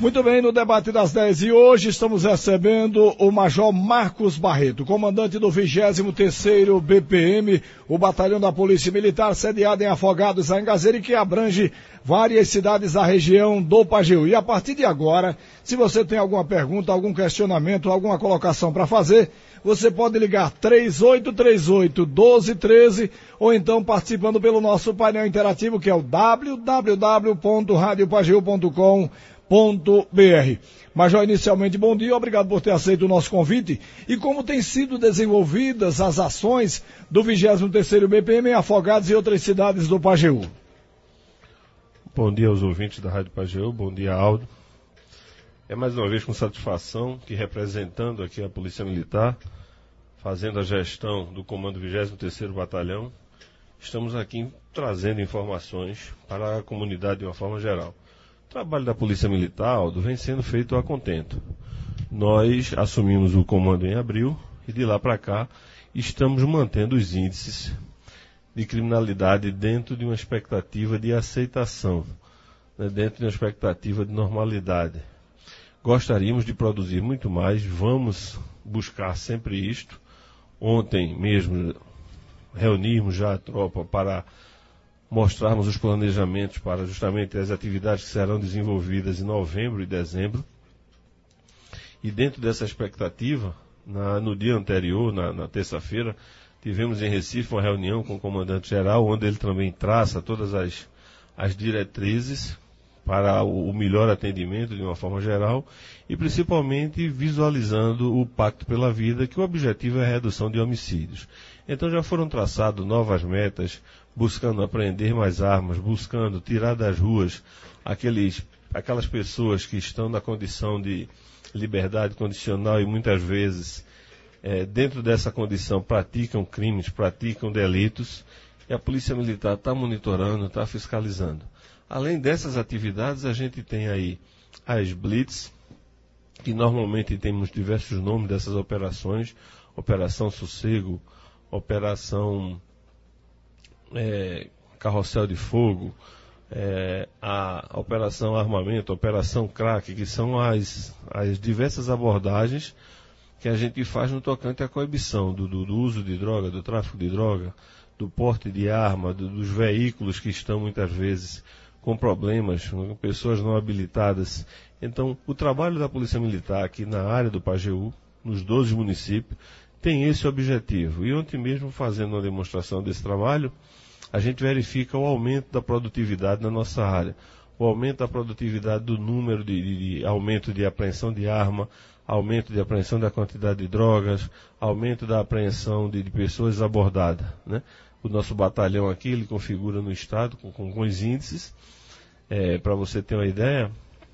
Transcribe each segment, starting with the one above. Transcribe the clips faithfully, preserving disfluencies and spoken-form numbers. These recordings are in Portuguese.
Muito bem, no debate das dez e hoje estamos recebendo o Major Marcos Barreto, comandante do vigésimo terceiro B P M, o Batalhão da Polícia Militar, sediado em Afogados, Zangazeira, e que abrange várias cidades da região do Pajeú. E a partir de agora, se você tem alguma pergunta, algum questionamento, alguma colocação para fazer, você pode ligar três oito três oito, um dois um três ou então participando pelo nosso painel interativo, que é o w w w ponto rádio pajeú ponto com ponto b r. Major, inicialmente, bom dia, obrigado por ter aceito o nosso convite. E como têm sido desenvolvidas as ações do vigésimo terceiro B P M em Afogados e outras cidades do Pajeú? Bom dia aos ouvintes da Rádio Pajeú, bom dia, Aldo. É mais uma vez com satisfação que, representando aqui a Polícia Militar, fazendo a gestão do comando vigésimo terceiro Batalhão, estamos aqui trazendo informações para a comunidade de uma forma geral. O trabalho da Polícia Militar, Aldo, vem sendo feito a contento. Nós assumimos o comando em abril e de lá para cá estamos mantendo os índices de criminalidade dentro de uma expectativa de aceitação, né, dentro de uma expectativa de normalidade. Gostaríamos de produzir muito mais, vamos buscar sempre isto. Ontem mesmo reunimos já a tropa para mostrarmos os planejamentos para justamente as atividades que serão desenvolvidas em novembro e dezembro. E dentro dessa expectativa, na, no dia anterior, na, na terça-feira, tivemos em Recife uma reunião com o comandante-geral, onde ele também traça todas as, as diretrizes para o, o melhor atendimento de uma forma geral e principalmente visualizando o Pacto pela Vida, que o objetivo é a redução de homicídios. Então já foram traçadas novas metas, buscando apreender mais armas, buscando tirar das ruas aqueles, aquelas pessoas que estão na condição de liberdade condicional e muitas vezes é, dentro dessa condição praticam crimes, praticam delitos, e a Polícia Militar está monitorando, está fiscalizando. Além dessas atividades, a gente tem aí as Blitz, que normalmente temos diversos nomes dessas operações, Operação Sossego, Operação é, Carrossel de Fogo, é, a Operação Armamento, Operação Crack, que são as, as diversas abordagens que a gente faz no tocante à coibição do, do, do uso de droga, do tráfico de droga, do porte de arma, do, dos veículos que estão muitas vezes com problemas, com pessoas não habilitadas. Então, o trabalho da Polícia Militar aqui na área do Pajeú, nos doze municípios, tem esse objetivo. E ontem mesmo, fazendo uma demonstração desse trabalho, a gente verifica o aumento da produtividade na nossa área. O aumento da produtividade do número de, de, de aumento de apreensão de arma, aumento de apreensão da quantidade de drogas, aumento da apreensão de, de pessoas abordadas, né? O nosso batalhão aqui, ele configura no estado com, com, com os índices. É, para você ter uma ideia,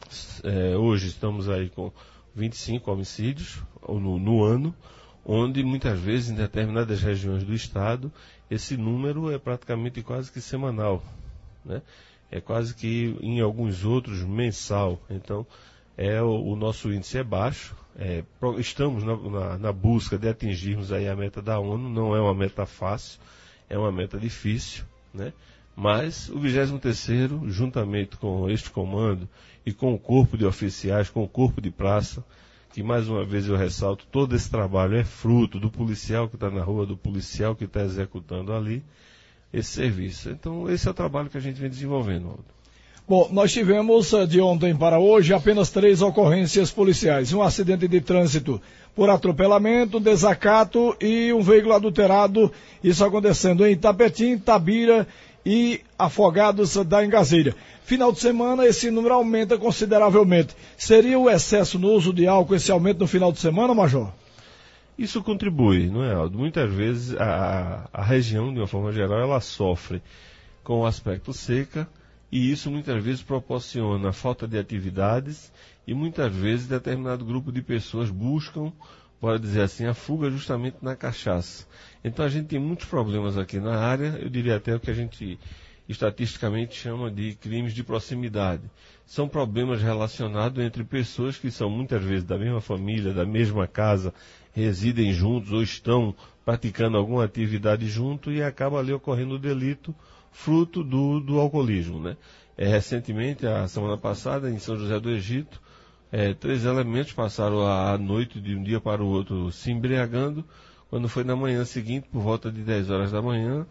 é, hoje estamos aí com vinte e cinco homicídios no, no ano, onde muitas vezes em determinadas regiões do estado, esse número é praticamente quase que semanal, né? É quase que em alguns outros mensal. Então, é, o, o nosso índice é baixo, é, pro, estamos na, na, na busca de atingirmos aí a meta da ONU, não é uma meta fácil, é uma meta difícil, né? Mas o vigésimo terceiro, juntamente com este comando e com o corpo de oficiais, com o corpo de praça, que mais uma vez eu ressalto, todo esse trabalho é fruto do policial que está na rua, do policial que está executando ali esse serviço. Então esse é o trabalho que a gente vem desenvolvendo, Aldo. Bom, nós tivemos de ontem para hoje apenas três ocorrências policiais. Um acidente de trânsito por atropelamento, desacato e um veículo adulterado. Isso acontecendo em Itapetim, Tabira e Afogados da Engazeira. Final de semana esse número aumenta consideravelmente. Seria o excesso no uso de álcool esse aumento no final de semana, Major? Isso contribui, não é, Aldo? Muitas vezes a, a região, de uma forma geral, ela sofre com o aspecto seca, e isso muitas vezes proporciona a falta de atividades e muitas vezes determinado grupo de pessoas buscam, pode dizer assim, a fuga justamente na cachaça. Então a gente tem muitos problemas aqui na área, eu diria até o que a gente estatisticamente chama de crimes de proximidade. São problemas relacionados entre pessoas que são muitas vezes da mesma família, da mesma casa, residem juntos ou estão praticando alguma atividade junto e acaba ali ocorrendo o delito fruto do, do alcoolismo, né? É, recentemente, a semana passada, em São José do Egito, É, três elementos passaram a noite de um dia para o outro se embriagando. Quando foi na manhã seguinte, por volta de dez horas da manhã,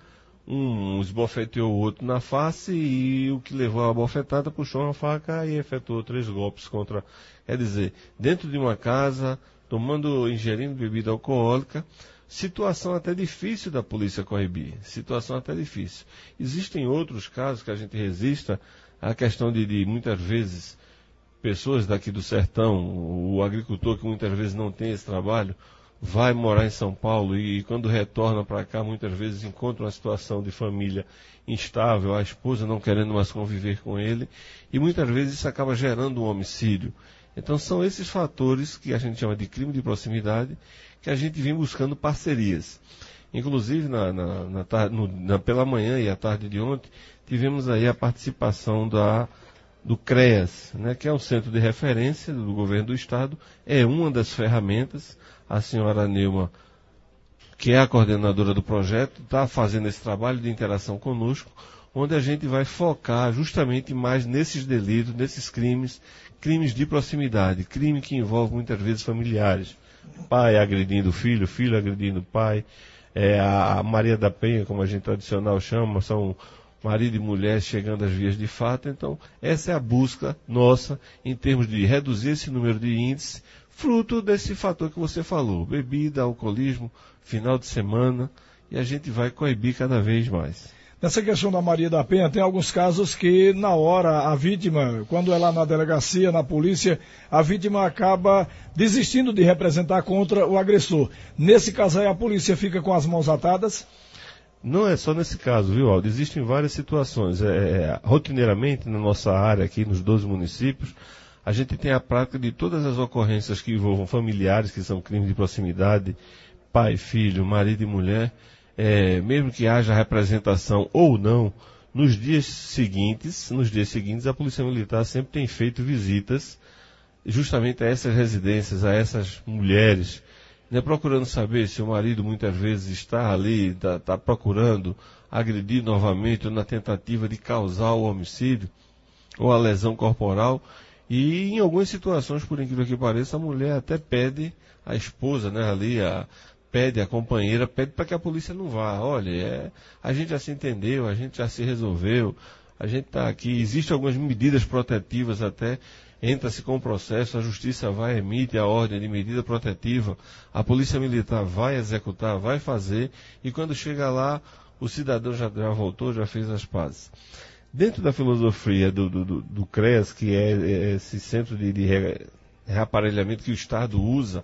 um esbofeteou o outro na face e o que levou a bofetada puxou uma faca e efetuou três golpes contra... Quer dizer, dentro de uma casa, tomando, ingerindo bebida alcoólica, situação até difícil da polícia coibir, situação até difícil. Existem outros casos que a gente resista à questão de, de muitas vezes, pessoas daqui do sertão, o agricultor que muitas vezes não tem esse trabalho, vai morar em São Paulo e, e quando retorna para cá, muitas vezes encontra uma situação de família instável, a esposa não querendo mais conviver com ele, e muitas vezes isso acaba gerando um homicídio. Então são esses fatores que a gente chama de crime de proximidade, que a gente vem buscando parcerias. Inclusive, na, na, na, no, na, pela manhã e à tarde de ontem, tivemos aí a participação da, do CREAS, né, que é um centro de referência do governo do Estado, é uma das ferramentas. A senhora Neuma, que é a coordenadora do projeto, está fazendo esse trabalho de interação conosco, onde a gente vai focar justamente mais nesses delitos, nesses crimes, crimes de proximidade, crime que envolve muitas vezes familiares. Pai agredindo filho, filho agredindo pai. É, a Maria da Penha, como a gente tradicional chama, são marido e mulher chegando às vias de fato. Então, essa é a busca nossa em termos de reduzir esse número de índices, fruto desse fator que você falou, bebida, alcoolismo, final de semana, e a gente vai coibir cada vez mais. Nessa questão da Maria da Penha, tem alguns casos que, na hora, a vítima, quando é lá na delegacia, na polícia, a vítima acaba desistindo de representar contra o agressor. Nesse caso aí, a polícia fica com as mãos atadas? Não é só nesse caso, viu, Aldo? Existem várias situações. É, é, rotineiramente, na nossa área aqui, nos doze municípios, a gente tem a prática de todas as ocorrências que envolvam familiares, que são crimes de proximidade, pai, filho, marido e mulher, é, mesmo que haja representação ou não, nos dias seguintes, nos dias seguintes, a Polícia Militar sempre tem feito visitas justamente a essas residências, a essas mulheres, né, procurando saber se o marido muitas vezes está ali, está tá procurando agredir novamente ou na tentativa de causar o homicídio ou a lesão corporal. E em algumas situações, por incrível que pareça, a mulher até pede a esposa, né, ali, a, pede a companheira, pede para que a polícia não vá. Olha, é, a gente já se entendeu, a gente já se resolveu, a gente está aqui, existem algumas medidas protetivas até, entra-se com o processo, a justiça vai, emite a ordem de medida protetiva, a polícia militar vai executar, vai fazer, e quando chega lá, o cidadão já, já voltou, já fez as pazes. Dentro da filosofia do, do, do, do CREAS, que é, é esse centro de, de reaparelhamento que o Estado usa,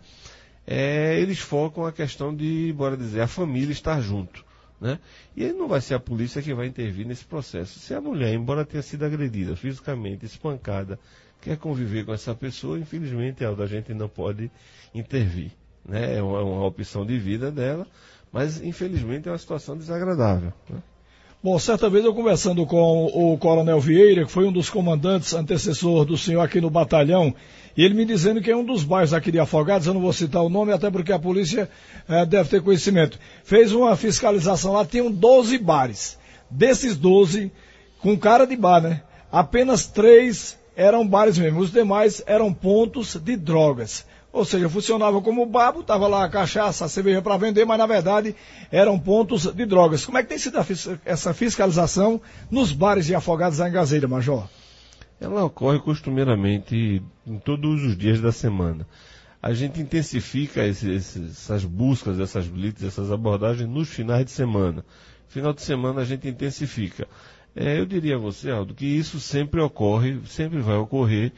é, eles focam a questão de, bora dizer, a família estar junto, né? E aí não vai ser a polícia que vai intervir nesse processo. Se a mulher, embora tenha sido agredida fisicamente, espancada, quer conviver com essa pessoa, infelizmente, Aldo, a gente não pode intervir, né? É uma, uma opção de vida dela, mas infelizmente é uma situação desagradável, né? Bom, certa vez eu conversando com o Coronel Vieira, que foi um dos comandantes antecessor do senhor aqui no batalhão, e ele me dizendo que é um dos bairros aqui de Afogados, eu não vou citar o nome, até porque a polícia eh, deve ter conhecimento, fez uma fiscalização lá, tinham doze bares. Desses doze, com cara de bar, né? Apenas três eram bares mesmo, os demais eram pontos de drogas. Ou seja, funcionava como bar, botava lá a cachaça, a cerveja para vender, mas na verdade eram pontos de drogas. Como é que tem sido essa fiscalização nos bares de Afogados em Gazeira, Major? Ela ocorre costumeiramente em todos os dias da semana. A gente intensifica esse, esse, essas buscas, essas blitz, essas abordagens nos finais de semana. Final de semana a gente intensifica. É, eu diria a você, Aldo, que isso sempre ocorre, sempre vai ocorrer,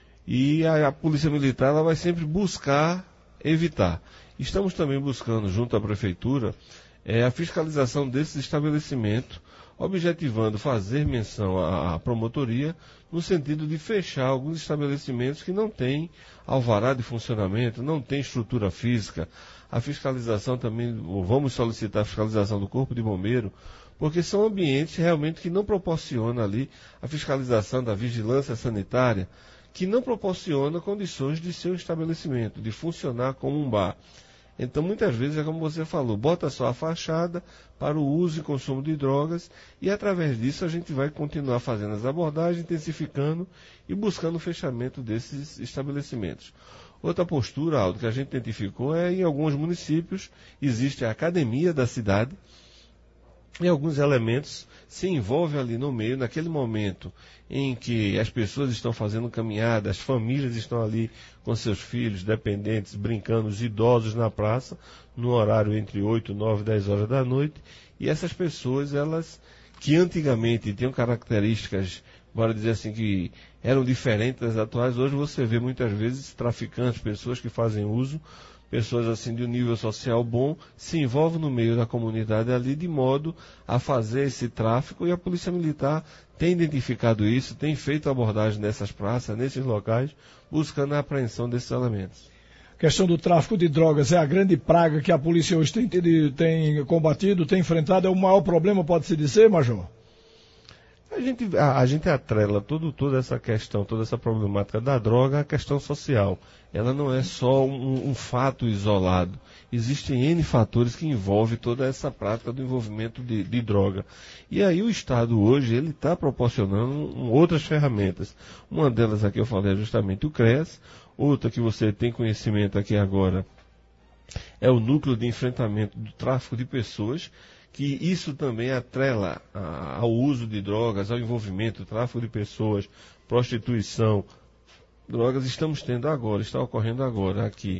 e a, a Polícia Militar ela vai sempre buscar evitar. Estamos também buscando, junto à Prefeitura, é, a fiscalização desses estabelecimentos, objetivando fazer menção à, à promotoria, no sentido de fechar alguns estabelecimentos que não têm alvará de funcionamento, não têm estrutura física. A fiscalização também, vamos solicitar a fiscalização do Corpo de Bombeiro, porque são ambientes realmente que não proporcionam ali a fiscalização da vigilância sanitária, que não proporciona condições de seu estabelecimento, de funcionar como um bar. Então, muitas vezes, é como você falou, bota só a fachada para o uso e consumo de drogas e, através disso, a gente vai continuar fazendo as abordagens, intensificando e buscando o fechamento desses estabelecimentos. Outra postura, Aldo, que a gente identificou é em alguns municípios existe a academia da cidade e alguns elementos se envolvem ali no meio, naquele momento em que as pessoas estão fazendo caminhada, as famílias estão ali com seus filhos, dependentes, brincando, os idosos na praça, no horário entre oito, nove, dez horas da noite, e essas pessoas, elas que antigamente tinham características, bora dizer assim, que eram diferentes das atuais, hoje você vê muitas vezes traficantes, pessoas que fazem uso, pessoas assim de um nível social bom, se envolvem no meio da comunidade ali de modo a fazer esse tráfico, e a Polícia Militar tem identificado isso, tem feito abordagem nessas praças, nesses locais, buscando a apreensão desses elementos. A questão do tráfico de drogas é a grande praga que a polícia hoje tem, tem combatido, tem enfrentado, é o maior problema, pode-se dizer, Major? A gente, a, a gente atrela todo, toda essa questão, toda essa problemática da droga à questão social. Ela não é só um, um fato isolado. Existem N fatores que envolvem toda essa prática do envolvimento de, de droga. E aí o Estado hoje, ele está proporcionando um, outras ferramentas. Uma delas aqui eu falei é justamente o CREAS, outra que você tem conhecimento aqui agora é o Núcleo de Enfrentamento do Tráfico de Pessoas, que isso também atrela a, ao uso de drogas, ao envolvimento, tráfico de pessoas, prostituição, drogas. Estamos tendo agora, está ocorrendo agora aqui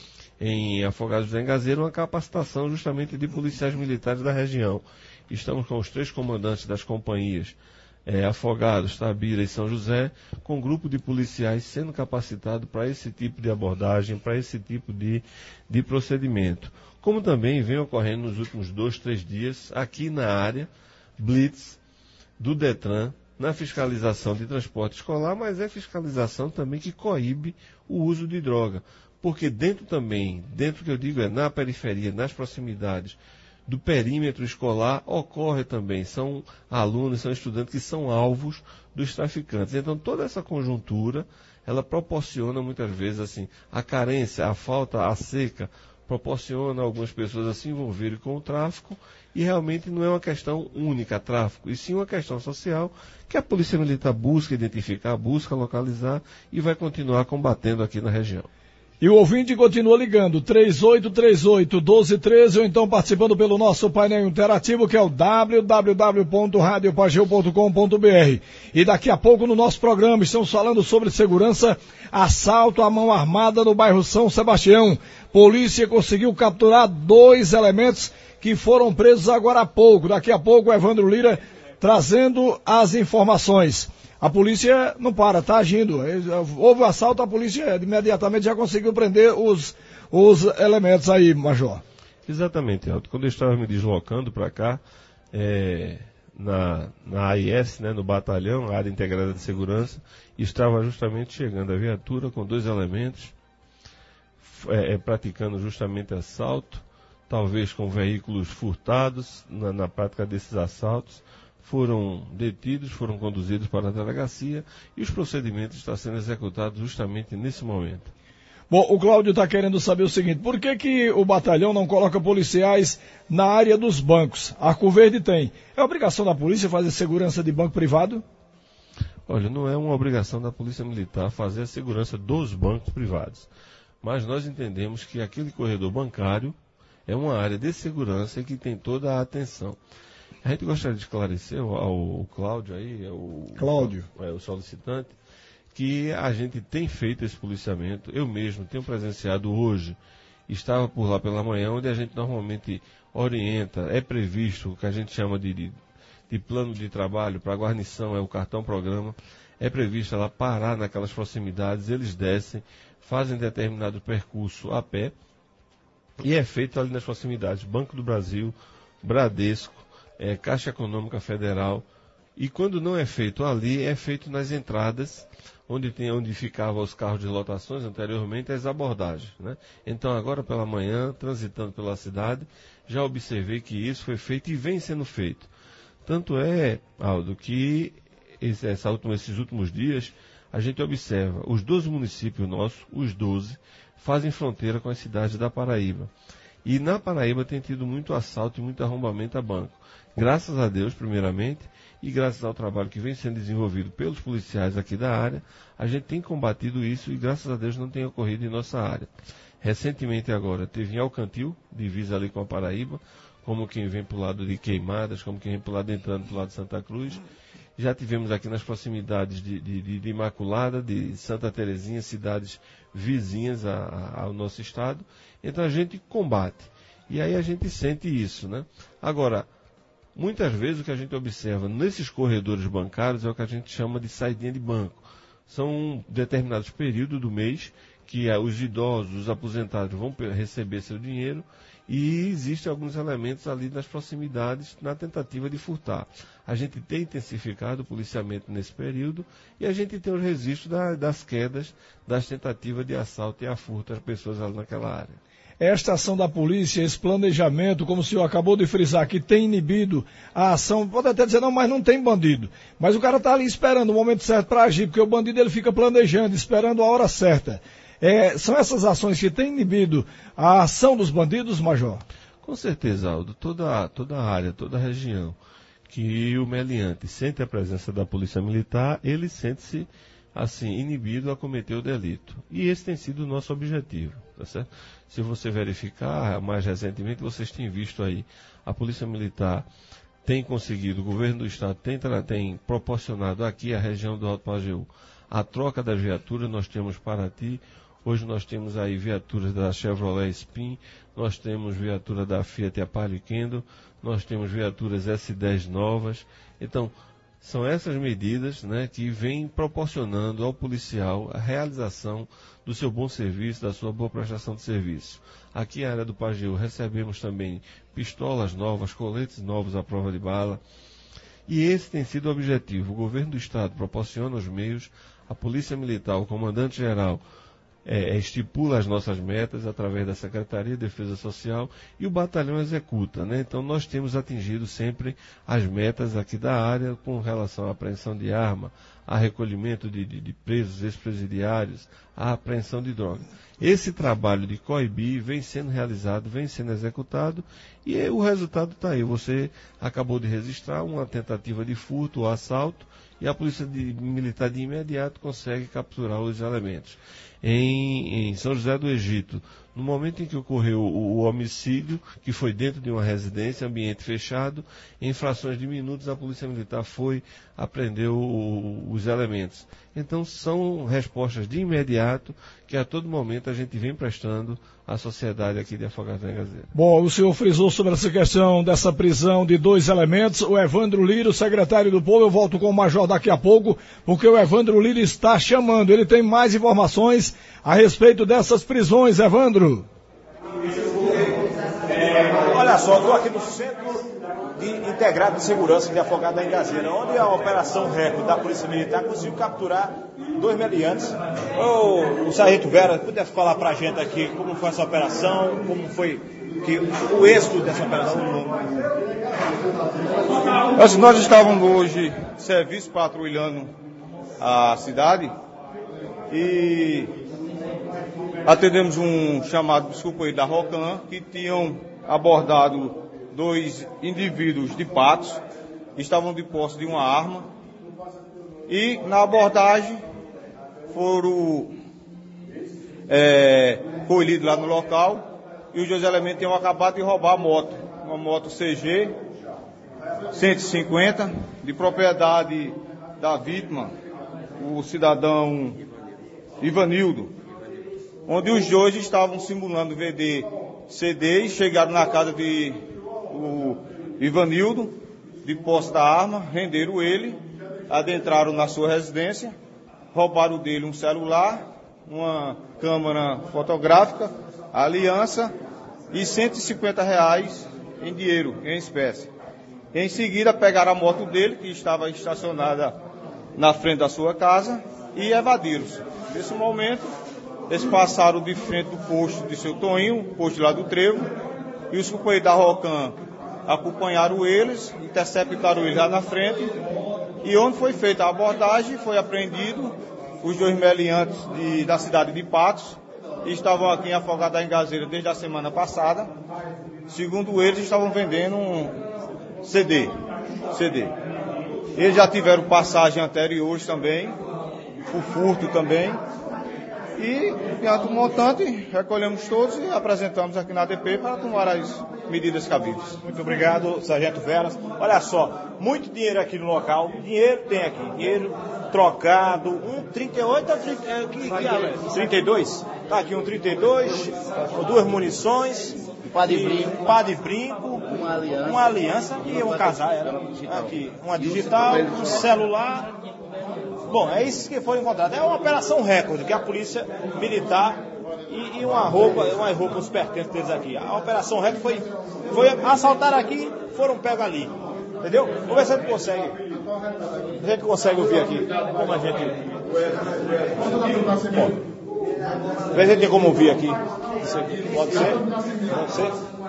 em Afogados do Engazeiro uma capacitação justamente de policiais militares da região. Estamos com os três comandantes das companhias, é, Afogados, Tabira e São José, com um grupo de policiais sendo capacitado para esse tipo de abordagem, para esse tipo de, de procedimento. Como também vem ocorrendo nos últimos dois, três dias, aqui na área, blitz do Detran, na fiscalização de transporte escolar, mas é fiscalização também que coíbe o uso de droga. Porque dentro também, dentro que eu digo é na periferia, nas proximidades do perímetro escolar, ocorre também, são alunos, são estudantes que são alvos dos traficantes. Então toda essa conjuntura, ela proporciona muitas vezes assim, a carência, a falta, a seca, proporciona algumas pessoas a se envolverem com o tráfico, e realmente não é uma questão única, tráfico, e sim uma questão social que a Polícia Militar busca identificar, busca localizar e vai continuar combatendo aqui na região. E o ouvinte continua ligando, três oito três oito, um dois um três, ou então participando pelo nosso painel interativo, que é o w w w ponto rádio pageu ponto com ponto b r. E daqui a pouco no nosso programa estamos falando sobre segurança, assalto à mão armada no bairro São Sebastião. Polícia conseguiu capturar dois elementos que foram presos agora há pouco. Daqui a pouco o Evandro Lira trazendo as informações. A polícia não para, está agindo. Houve o assalto, a polícia imediatamente já conseguiu prender os, os elementos aí, Major. Exatamente, Aldo. Quando eu estava me deslocando para cá, é, na, na A I S, né, no batalhão, a área integrada de segurança, estava justamente chegando a viatura com dois elementos, é, é, praticando justamente assalto, talvez com veículos furtados na, na prática desses assaltos. Foram detidos, foram conduzidos para a delegacia e os procedimentos estão sendo executados justamente nesse momento. Bom, o Cláudio está querendo saber o seguinte, por que que o batalhão não coloca policiais na área dos bancos? Arco Verde tem. É obrigação da polícia fazer segurança de banco privado? Olha, não é uma obrigação da Polícia Militar fazer a segurança dos bancos privados. Mas nós entendemos que aquele corredor bancário é uma área de segurança e que tem toda a atenção. A gente gostaria de esclarecer ao, ao Cláudio aí, o, Cláudio. É, o solicitante, que a gente tem feito esse policiamento. Eu mesmo tenho presenciado hoje, estava por lá pela manhã, onde a gente normalmente orienta, é previsto o que a gente chama de, de, de plano de trabalho para a guarnição, é o cartão programa, é previsto ela parar naquelas proximidades, eles descem, fazem determinado percurso a pé, e é feito ali nas proximidades, Banco do Brasil, Bradesco, É, Caixa Econômica Federal, e quando não é feito ali, é feito nas entradas, onde, tem, onde ficavam os carros de lotações anteriormente, as abordagens, né? Então agora pela manhã, transitando pela cidade, já observei que isso foi feito e vem sendo feito. Tanto é, Aldo, que esse, essa última, esses últimos dias, a gente observa, os doze municípios nossos, os doze, fazem fronteira com as cidades da Paraíba. E na Paraíba tem tido muito assalto e muito arrombamento a banco. Graças a Deus, primeiramente, e graças ao trabalho que vem sendo desenvolvido pelos policiais aqui da área, a gente tem combatido isso e graças a Deus não tem ocorrido em nossa área. Recentemente agora, teve em Alcantil, divisa ali com a Paraíba, como quem vem para o lado de Queimadas, como quem vem para o lado entrando para o lado de Santa Cruz. Já tivemos aqui nas proximidades de, de, de Imaculada, de Santa Terezinha, cidades vizinhas a, a, ao nosso estado. Então a gente combate. E aí a gente sente isso, né? Agora, muitas vezes o que a gente observa nesses corredores bancários é o que a gente chama de saidinha de banco. São determinados períodos do mês que os idosos, os aposentados vão receber seu dinheiro e existem alguns elementos ali nas proximidades na tentativa de furtar. A gente tem intensificado o policiamento nesse período e a gente tem os registros da, das quedas, das tentativas de assalto e a furto às pessoas ali naquela área. Esta ação da polícia, esse planejamento, como o senhor acabou de frisar, que tem inibido a ação, pode até dizer, não, mas não tem bandido. Mas o cara está ali esperando o momento certo para agir, porque o bandido ele fica planejando, esperando a hora certa. É, são essas ações que têm inibido a ação dos bandidos, Major? Com certeza, Aldo. Toda, toda a área, toda a região que o meliante sente a presença da Polícia Militar, ele sente-se assim, inibido a cometer o delito. E esse tem sido o nosso objetivo, tá certo? Se você verificar, mais recentemente, vocês têm visto aí, a Polícia Militar tem conseguido, o governo do estado tem, tem proporcionado aqui a região do Alto Pajeú a troca das viaturas. Nós temos Paraty, hoje nós temos aí viaturas da Chevrolet Spin, nós temos viatura da Fiat Palio Kendo, nós temos viaturas S dez novas. Então, são essas medidas, né, que vêm proporcionando ao policial a realização do seu bom serviço, da sua boa prestação de serviço. Aqui na área do Pajeú recebemos também pistolas novas, coletes novos à prova de bala. E esse tem sido o objetivo. O governo do estado proporciona os meios, a Polícia Militar, o comandante-geral, É, estipula as nossas metas através da Secretaria de Defesa Social e o batalhão executa, né? Então nós temos atingido sempre as metas aqui da área com relação à apreensão de arma, a recolhimento de, de, de presos ex-presidiários, a apreensão de droga. Esse trabalho de coibir vem sendo realizado, vem sendo executado e o resultado está aí. Você acabou de registrar uma tentativa de furto ou assalto e a Polícia de, Militar de imediato consegue capturar os elementos. Em, em São José do Egito, no momento em que ocorreu o, o homicídio, que foi dentro de uma residência, ambiente fechado, em frações de minutos a Polícia Militar foi, apreendeu o, os elementos. Então são respostas de imediato que a todo momento a gente vem prestando à sociedade aqui de Afogados da Engazeira. Bom, o senhor frisou sobre essa questão dessa prisão de dois elementos, o Evandro Lira, o secretário do Povo. Eu volto com o Major daqui a pouco, porque o Evandro Lira está chamando, ele tem mais informações a respeito dessas prisões, Evandro. É, olha só, estou aqui no Centro de Integrado de Segurança de Afogados da Engazeira, onde a Operação Recorde da Polícia Militar conseguiu capturar dois meliantes. Ô, o Sargento Vera, pudesse falar pra gente aqui como foi essa operação, como foi que, o êxito dessa operação? Nós, nós estávamos hoje em serviço patrulhando a cidade e atendemos um chamado dos companheiros da Rocan que tinham abordado dois indivíduos de Patos, estavam de posse de uma arma e na abordagem foram é, colhidos lá no local e os dois elementos tinham acabado de roubar a moto, uma moto C G cento e cinquenta de propriedade da vítima, o cidadão Ivanildo, onde os dois estavam simulando vender C D e chegaram na casa de o Ivanildo, de posse da arma, renderam ele, adentraram na sua residência, roubaram dele um celular, uma câmera fotográfica, aliança e cento e cinquenta reais em dinheiro, em espécie. Em seguida pegaram a moto dele, que estava estacionada na frente da sua casa, e evadiram-se. Nesse momento, eles passaram de frente do posto de seu Toninho, posto lá do Trevo, e os companheiros da Rocan acompanharam eles, interceptaram eles lá na frente, e onde foi feita a abordagem, foi apreendido os dois meliantes de, da cidade de Patos, estavam aqui em Afogado da Engazeira desde a semana passada. Segundo eles, estavam vendendo um C D. C D. Eles já tiveram passagem anteriores também, o furto também. E, diante do montante, recolhemos todos e apresentamos aqui na A D P para tomar as medidas cabíveis. Muito obrigado, Sargento Veras. Olha só, muito dinheiro aqui no local. Dinheiro tem aqui. Dinheiro trocado. Um trinta e oito, é, que, que, trinta e dois? Tá aqui um trinta e dois, duas munições. Um pá de brinco. Um pá de brinco. Uma aliança. Uma aliança e um casal. Era. Aqui, uma digital, um celular. Bom, é isso que foi encontrado. É uma operação recorde que a polícia militar e, e uma roupa, uma roupa, os pertences deles aqui. A operação recorde foi, foi assaltar aqui, foram pegos ali. Entendeu? Vamos ver se a gente consegue. A gente consegue ouvir aqui. Como a gente. Bom, vê se a gente tem como ouvir aqui. Pode ser? Pode ser?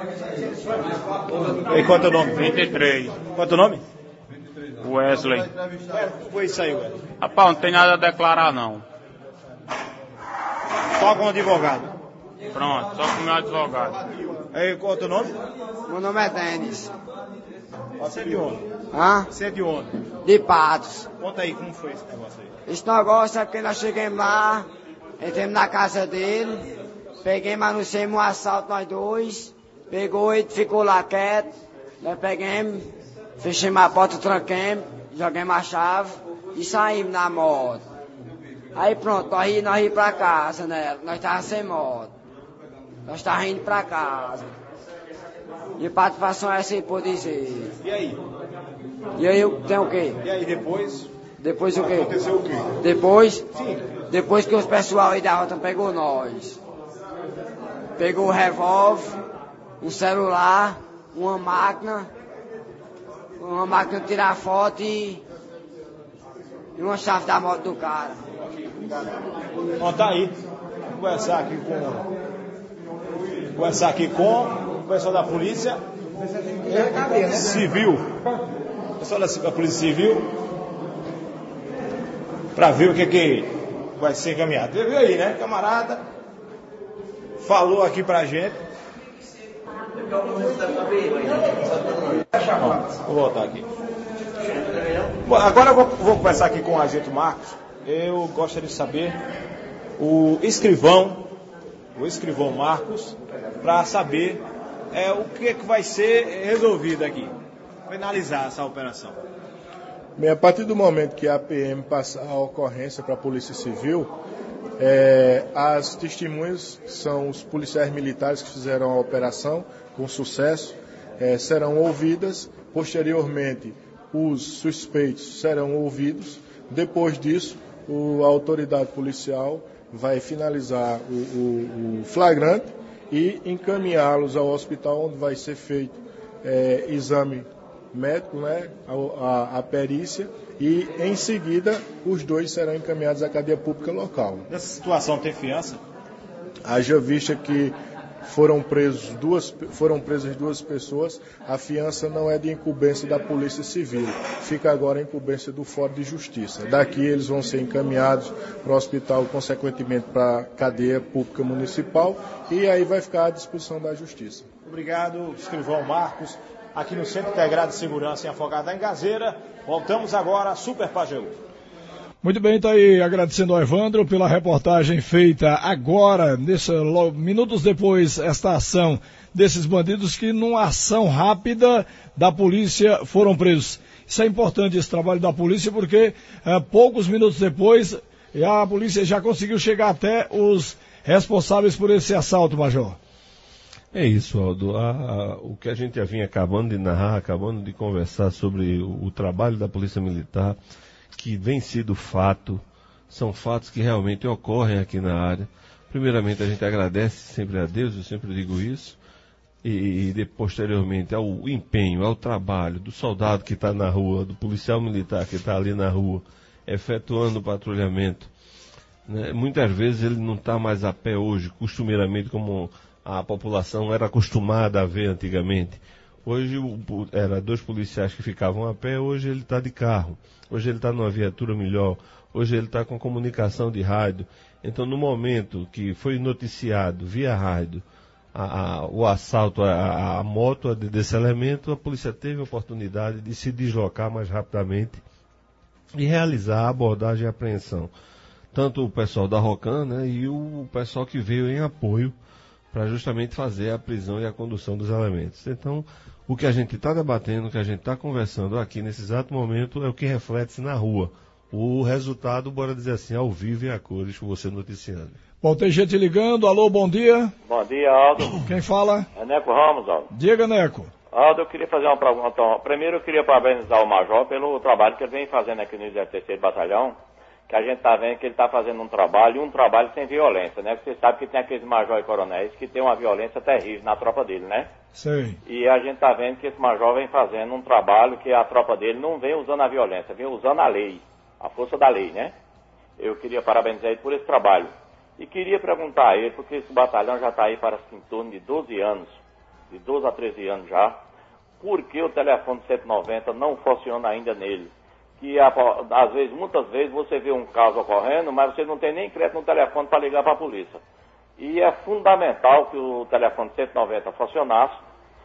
E quanto é o nome? vinte e três. Quanto é o nome? Wesley. Foi isso aí, Wesley. Rapaz, não tem nada a declarar, não. Só com o advogado. Pronto, só com o meu advogado. Aí, qual é o teu nome? Meu nome é Denis. Você é de onde? Hã? Você é de onde? De Patos. Conta aí, como foi esse negócio aí? Esse negócio é porque nós chegamos lá, entramos na casa dele, peguemos, anunciamos um assalto nós dois, pegou ele, ficou lá quieto, nós pegamos, fechamos a porta, tranquemos, jogamos a chave e saímos na moto. Aí pronto, nós íamos nós ia pra casa, né? Nós estávamos sem moto. Nós estávamos indo pra casa. E participação é assim por dizer. E aí? E aí eu tenho o quê? E aí depois? Depois o quê? Aconteceu o quê? Depois? Sim. Depois que os pessoal aí da rota pegou nós. Pegou o revólver, um celular, uma máquina, uma máquina de tirar foto e, e uma chave da moto do cara. Bom, tá aí. Vou conversar aqui com. Conversar aqui com o pessoal da polícia civil. O pessoal da polícia civil. Pra ver o que, que vai ser encaminhado. Você viu aí, né? Camarada falou aqui pra gente. Vou voltar aqui. Bom, agora eu vou, vou conversar aqui com o agente Marcos. Eu gostaria de saber o escrivão, o escrivão Marcos, para saber é, o que, que vai ser resolvido aqui, finalizar essa operação. Bem, a partir do momento que a P M passa a ocorrência para a Polícia Civil, é, as testemunhas são os policiais militares que fizeram a operação com sucesso, é, serão ouvidas. Posteriormente, os suspeitos serão ouvidos. Depois disso, o, a autoridade policial vai finalizar o, o, o flagrante e encaminhá-los ao hospital, onde vai ser feito é, exame médico, né, a, a, a perícia, e em seguida os dois serão encaminhados à cadeia pública local. Nessa situação tem fiança? Haja vista que foram, presos duas, foram presas duas pessoas, a fiança não é de incumbência da Polícia Civil, fica agora a incumbência do Fórum de Justiça. Daqui eles vão ser encaminhados para o hospital, consequentemente para a cadeia pública municipal, e aí vai ficar à disposição da Justiça. Obrigado, escrivão Marcos, aqui no Centro Integrado de Segurança em Afogado da Engazeira. Voltamos agora a Super Pajeú. Muito bem, está aí agradecendo ao Evandro pela reportagem feita agora, nesse, minutos depois, esta ação desses bandidos que, numa ação rápida da polícia, foram presos. Isso é importante, esse trabalho da polícia, porque é, poucos minutos depois, a polícia já conseguiu chegar até os responsáveis por esse assalto, Major. É isso, Aldo. A, a, o que a gente já vinha acabando de narrar, acabando de conversar sobre o, o trabalho da Polícia Militar, que vem sido fato, são fatos que realmente ocorrem aqui na área. Primeiramente, a gente agradece sempre a Deus, eu sempre digo isso, e, e de, posteriormente ao empenho, ao trabalho do soldado que está na rua, do policial militar que está ali na rua, efetuando o patrulhamento. Né? Muitas vezes ele não está mais a pé hoje, costumeiramente, como a população era acostumada a ver antigamente. Hoje o, era dois policiais que ficavam a pé, hoje ele está de carro, hoje ele está numa viatura melhor, hoje ele está com comunicação de rádio. Então, no momento que foi noticiado via rádio a, a, o assalto à moto desse elemento, a polícia teve a oportunidade de se deslocar mais rapidamente e realizar a abordagem e apreensão. Tanto o pessoal da Rocan, né, e o pessoal que veio em apoio para justamente fazer a prisão e a condução dos elementos. Então, o que a gente está debatendo, o que a gente está conversando aqui nesse exato momento é o que reflete-se na rua. O resultado, bora dizer assim, ao vivo e a cores, com você noticiando. Bom, tem gente ligando. Alô, bom dia. Bom dia, Aldo. Quem fala? É Neco Ramos, Aldo. Diga, Neco. Aldo, eu queria fazer uma pergunta. Primeiro, eu queria parabenizar o Major pelo trabalho que ele vem fazendo aqui no terceiro Batalhão, que a gente está vendo que ele está fazendo um trabalho, e um trabalho sem violência, né? Você sabe que tem aqueles major e coronéis que tem uma violência terrível na tropa dele, né? Sim. E a gente está vendo que esse major vem fazendo um trabalho que a tropa dele não vem usando a violência, vem usando a lei, a força da lei, né? Eu queria parabenizar ele por esse trabalho. E queria perguntar a ele, porque esse batalhão já está aí para em torno de doze anos, de doze a treze anos já, por que o telefone cento e noventa não funciona ainda nele? Que às vezes, muitas vezes você vê um caso ocorrendo, mas você não tem nem crédito no telefone para ligar para a polícia. E é fundamental que o telefone cento e noventa funcionasse.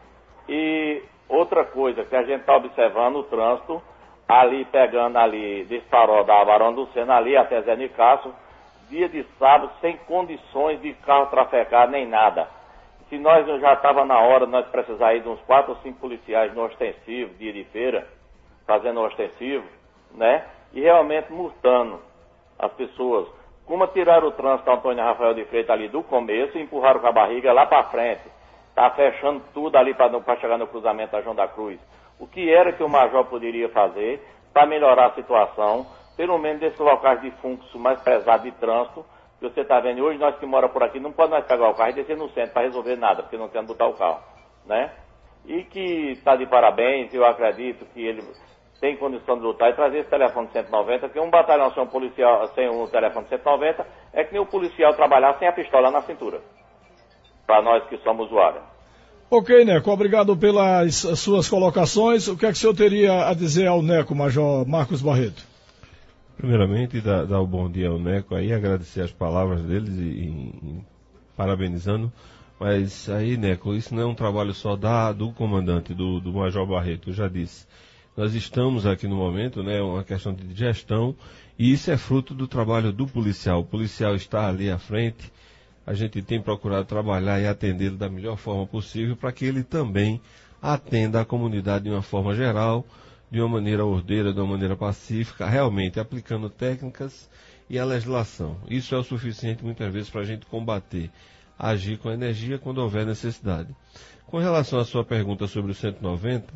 E outra coisa que a gente está observando, o trânsito, ali pegando ali, desse farol da Barão do Sena, ali até Zé Nicásio, dia de sábado, sem condições de carro trafegar nem nada. Se nós já estava na hora, nós precisar ir de uns quatro ou cinco policiais no ostensivo, dia de feira, fazendo o ostensivo, né? E realmente multando as pessoas. Como tiraram o trânsito Antônio Rafael de Freitas ali do começo e empurraram com a barriga lá para frente. Tá fechando tudo ali para chegar no cruzamento da João da Cruz. O que era que o Major poderia fazer para melhorar a situação, pelo menos desses locais de fluxo mais pesado de trânsito, que você está vendo hoje, nós que moramos por aqui, não pode mais pegar o carro e descer no centro para resolver nada, porque não tem onde botar o carro, né? E que está de parabéns, eu acredito que ele tem condição de lutar e trazer esse telefone cento e noventa, porque um batalhão sem um policial, sem um telefone cento e noventa, é que nem o policial trabalhar sem a pistola na cintura, para nós que somos usuários. Ok, Neco, obrigado pelas suas colocações. O que é que o senhor teria a dizer ao Neco, Major Marcos Barreto? Primeiramente, dar, dar o bom dia ao Neco aí, agradecer as palavras deles e, e, e parabenizando. Mas aí, Neco, isso não é um trabalho só da, do comandante, do, do Major Barreto, eu já disse. Nós estamos aqui no momento, né, uma questão de gestão, e isso é fruto do trabalho do policial. O policial está ali à frente, a gente tem procurado trabalhar e atendê-lo da melhor forma possível para que ele também atenda a comunidade de uma forma geral, de uma maneira ordeira, de uma maneira pacífica, realmente aplicando técnicas e a legislação. Isso é o suficiente muitas vezes para a gente combater, agir com energia quando houver necessidade. Com relação à sua pergunta sobre o cento e noventa,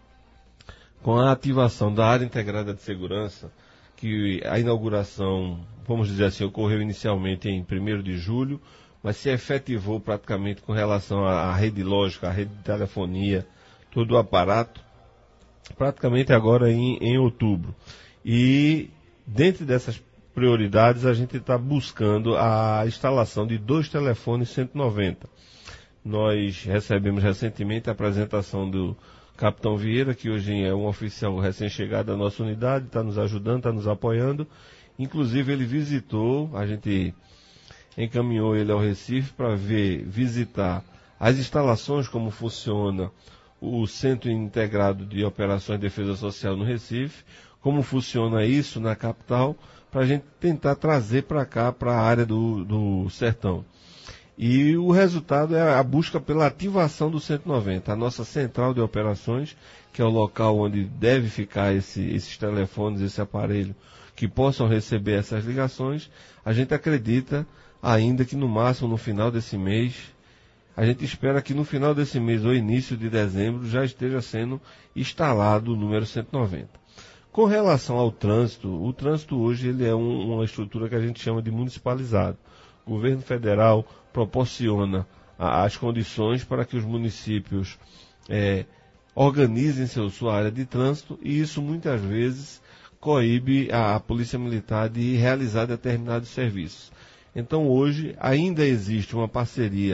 com a ativação da área integrada de segurança, que a inauguração, vamos dizer assim, ocorreu inicialmente em primeiro de julho, mas se efetivou praticamente com relação à rede lógica, à rede de telefonia, todo o aparato, praticamente agora em, em outubro. E dentro dessas prioridades a gente está buscando a instalação de dois telefones cento e noventa. Nós recebemos recentemente a apresentação do Capitão Vieira, que hoje é um oficial recém-chegado da nossa unidade, está nos ajudando, está nos apoiando. Inclusive ele visitou, a gente encaminhou ele ao Recife para ver, visitar as instalações, como funciona o Centro Integrado de Operações de Defesa Social no Recife, como funciona isso na capital, para a gente tentar trazer para cá, para a área do, do sertão. E o resultado é a busca pela ativação do cento e noventa, a nossa central de operações, que é o local onde deve ficar esse, esses telefones, esse aparelho, que possam receber essas ligações. A gente acredita ainda que no máximo no final desse mês, a gente espera que no final desse mês ou início de dezembro já esteja sendo instalado o número cento e noventa. Com relação ao trânsito, o trânsito hoje ele é um, uma estrutura que a gente chama de municipalizado. O governo federal proporciona a, as condições para que os municípios é, organizem seu, sua área de trânsito, e isso muitas vezes coíbe a, a Polícia Militar de realizar determinados serviços. Então hoje ainda existe uma parceria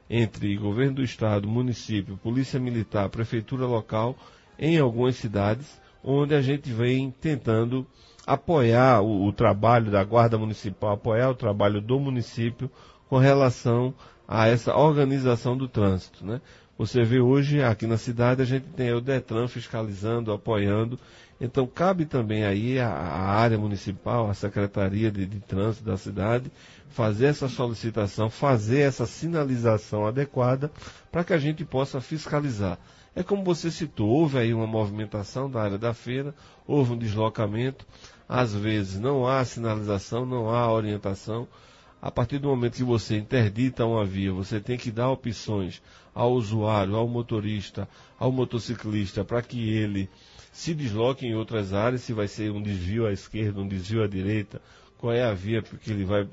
entre governo do estado, município, polícia militar, prefeitura local, em algumas cidades, onde a gente vem tentando apoiar o, o trabalho da Guarda Municipal, apoiar o trabalho do município com relação a essa organização do trânsito, né? Você vê hoje, aqui na cidade, a gente tem o Detran fiscalizando, apoiando. Então, cabe também aí a, a área municipal, a Secretaria de, de Trânsito da cidade, fazer essa solicitação, fazer essa sinalização adequada para que a gente possa fiscalizar. É como você citou, houve aí uma movimentação da área da feira, houve um deslocamento, às vezes não há sinalização, não há orientação. A partir do momento que você interdita uma via, você tem que dar opções ao usuário, ao motorista, ao motociclista, para que ele se desloque em outras áreas, se vai ser um desvio à esquerda, um desvio à direita, qual é a via que ele vai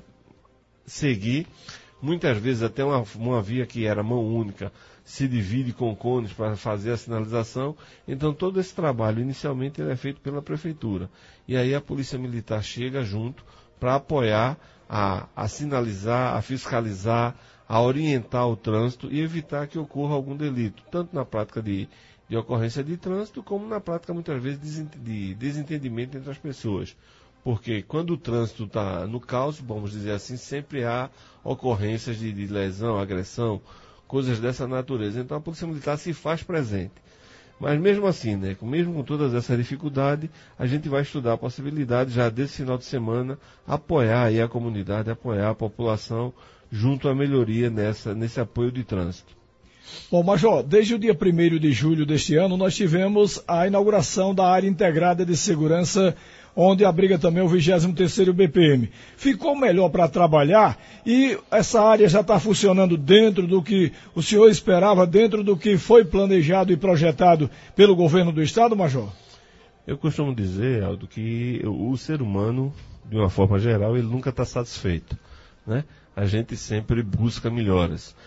seguir. Muitas vezes até uma, uma via que era mão única se divide com cones para fazer a sinalização. Então todo esse trabalho inicialmente ele é feito pela prefeitura. E aí a Polícia Militar chega junto para apoiar, a, a sinalizar, a fiscalizar, a orientar o trânsito e evitar que ocorra algum delito, tanto na prática de, de ocorrência de trânsito, como na prática muitas vezes de desentendimento entre as pessoas. Porque quando o trânsito está no caos, vamos dizer assim, sempre há ocorrências de, de lesão, agressão, coisas dessa natureza. Então a Polícia Militar se faz presente. Mas mesmo assim, né, mesmo com todas essas dificuldades, a gente vai estudar a possibilidade já desse final de semana apoiar aí a comunidade, apoiar a população junto à melhoria nessa, nesse apoio de trânsito. Bom, Major, desde o dia primeiro de julho deste ano, nós tivemos a inauguração da área integrada de segurança, onde abriga também o vigésimo terceiro B P M. Ficou melhor para trabalhar e essa área já está funcionando dentro do que o senhor esperava, dentro do que foi planejado e projetado pelo governo do estado, Major? Eu costumo dizer, Aldo, que o ser humano, de uma forma geral, ele nunca está satisfeito, né? A gente sempre busca melhoras.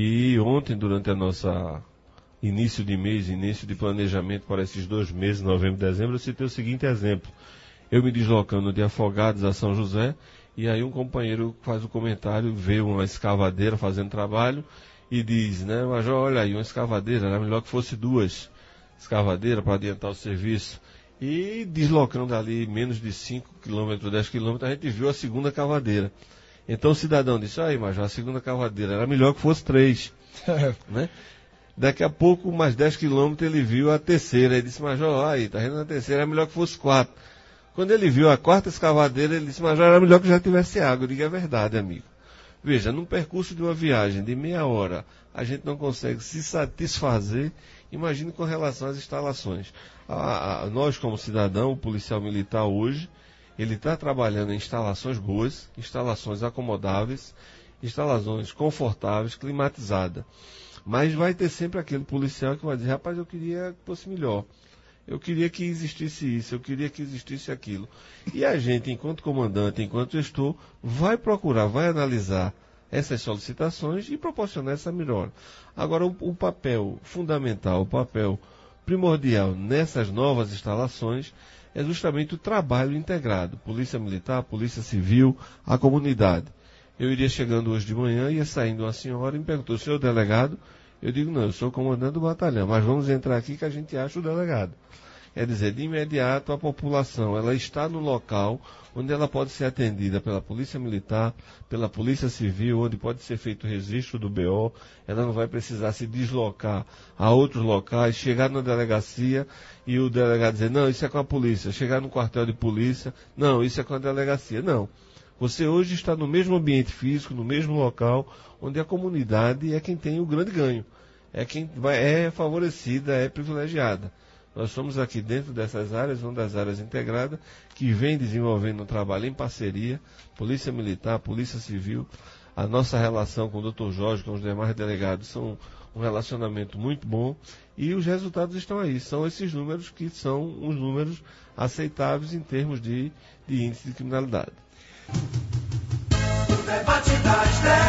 E ontem, durante a nossa início de mês, início de planejamento para esses dois meses, novembro e dezembro, eu citei o seguinte exemplo. Eu me deslocando de Afogados a São José, e aí um companheiro faz o comentário, vê uma escavadeira fazendo trabalho, e diz, né, Major, olha aí, uma escavadeira, era melhor que fosse duas escavadeiras para adiantar o serviço. E deslocando ali menos de cinco quilômetros, dez quilômetros, a gente viu a segunda cavadeira. Então o cidadão disse, aí, Major, a segunda cavadeira era melhor que fosse três. Né? Daqui a pouco, mais dez quilômetros, ele viu a terceira. Ele disse, Major, aí, tá vendo a terceira, era melhor que fosse quatro. Quando ele viu a quarta escavadeira, ele disse, Major, era melhor que já tivesse água. Eu digo, é verdade, amigo. Veja, num percurso de uma viagem de meia hora, a gente não consegue se satisfazer. Imagine com relação às instalações. A, a, nós, como cidadão, o policial militar hoje, ele está trabalhando em instalações boas, instalações acomodáveis, instalações confortáveis, climatizadas. Mas vai ter sempre aquele policial que vai dizer, rapaz, eu queria que fosse melhor. Eu queria que existisse isso, eu queria que existisse aquilo. E a gente, enquanto comandante, enquanto gestor, vai procurar, vai analisar essas solicitações e proporcionar essa melhora. Agora, o, o papel fundamental, o papel primordial nessas novas instalações é justamente o trabalho integrado. Polícia Militar, Polícia Civil, a comunidade. Eu iria chegando hoje de manhã, ia saindo uma senhora e me perguntou, senhor delegado? Eu digo, não, eu sou comandante do batalhão, mas vamos entrar aqui que a gente acha o delegado. Quer dizer, de imediato a população, ela está no local onde ela pode ser atendida pela Polícia Militar, pela Polícia Civil, onde pode ser feito o registro do B O, ela não vai precisar se deslocar a outros locais, chegar na delegacia e o delegado dizer, não, isso é com a polícia, chegar no quartel de polícia, não, isso é com a delegacia, não. Você hoje está no mesmo ambiente físico, no mesmo local, onde a comunidade é quem tem o grande ganho, é quem vai, é favorecida, é privilegiada. Nós somos aqui dentro dessas áreas, uma das áreas integradas, que vem desenvolvendo um trabalho em parceria, Polícia Militar, Polícia Civil. A nossa relação com o doutor Jorge, com os demais delegados, são um relacionamento muito bom e os resultados estão aí. São esses números que são os números aceitáveis em termos de, de índice de criminalidade. O debate das dez.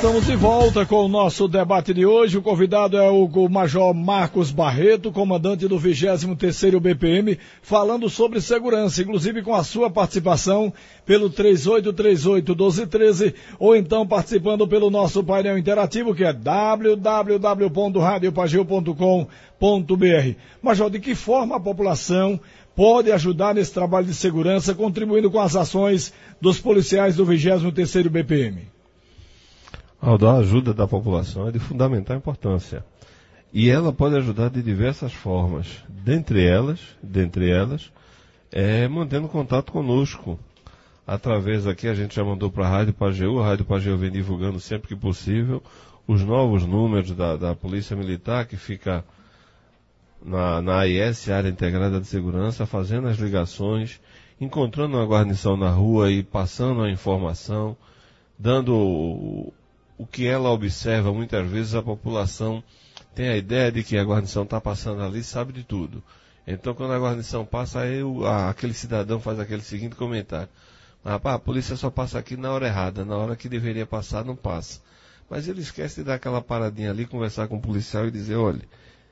Estamos de volta com o nosso debate de hoje. O convidado é o Major Marcos Barreto, comandante do vigésimo terceiro B P M, falando sobre segurança, inclusive com a sua participação pelo três oito três oito, um dois um três ou então participando pelo nosso painel interativo que é w w w ponto rádio pageu ponto com ponto b r. Major, de que forma a população pode ajudar nesse trabalho de segurança, contribuindo com as ações dos policiais do vigésimo terceiro B P M? Aldo, a ajuda da população é de fundamental importância. E ela pode ajudar de diversas formas. Dentre elas, dentre elas, é mantendo contato conosco. Através aqui, a gente já mandou para a Rádio Pajeú, a Rádio Pajeú vem divulgando sempre que possível os novos números da, da Polícia Militar, que fica na, na A I S, Área Integrada de Segurança, fazendo as ligações, encontrando uma guarnição na rua e passando a informação, dando o, o que ela observa. Muitas vezes a população tem a ideia de que a guarnição está passando ali e sabe de tudo. Então, quando a guarnição passa, aí o, a, aquele cidadão faz aquele seguinte comentário: rapaz, a polícia só passa aqui na hora errada, na hora que deveria passar, não passa. Mas ele esquece de dar aquela paradinha ali, conversar com o policial e dizer: olha,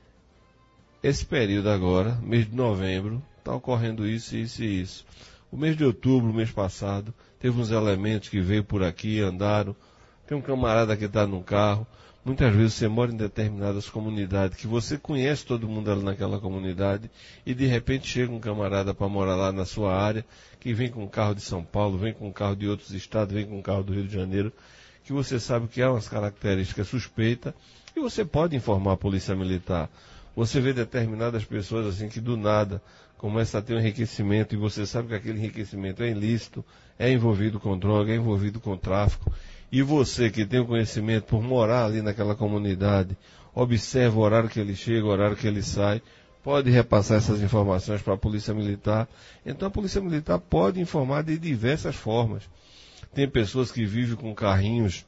esse período agora, mês de novembro, está ocorrendo isso, isso e isso. O mês de outubro, mês passado, teve uns elementos que veio por aqui, andaram. Tem um camarada que está num carro. Muitas vezes você mora em determinadas comunidades que você conhece todo mundo ali naquela comunidade e de repente chega um camarada para morar lá na sua área, que vem com um carro de São Paulo, vem com um carro de outros estados, vem com um carro do Rio de Janeiro, que você sabe que há umas características suspeitas e você pode informar a Polícia Militar. Você vê determinadas pessoas assim que do nada começa a ter um enriquecimento e você sabe que aquele enriquecimento é ilícito, é envolvido com droga, é envolvido com tráfico. E você que tem o conhecimento por morar ali naquela comunidade, observa o horário que ele chega, o horário que ele sai, pode repassar essas informações para a Polícia Militar. Então a Polícia Militar pode informar de diversas formas. Tem pessoas que vivem com carrinhos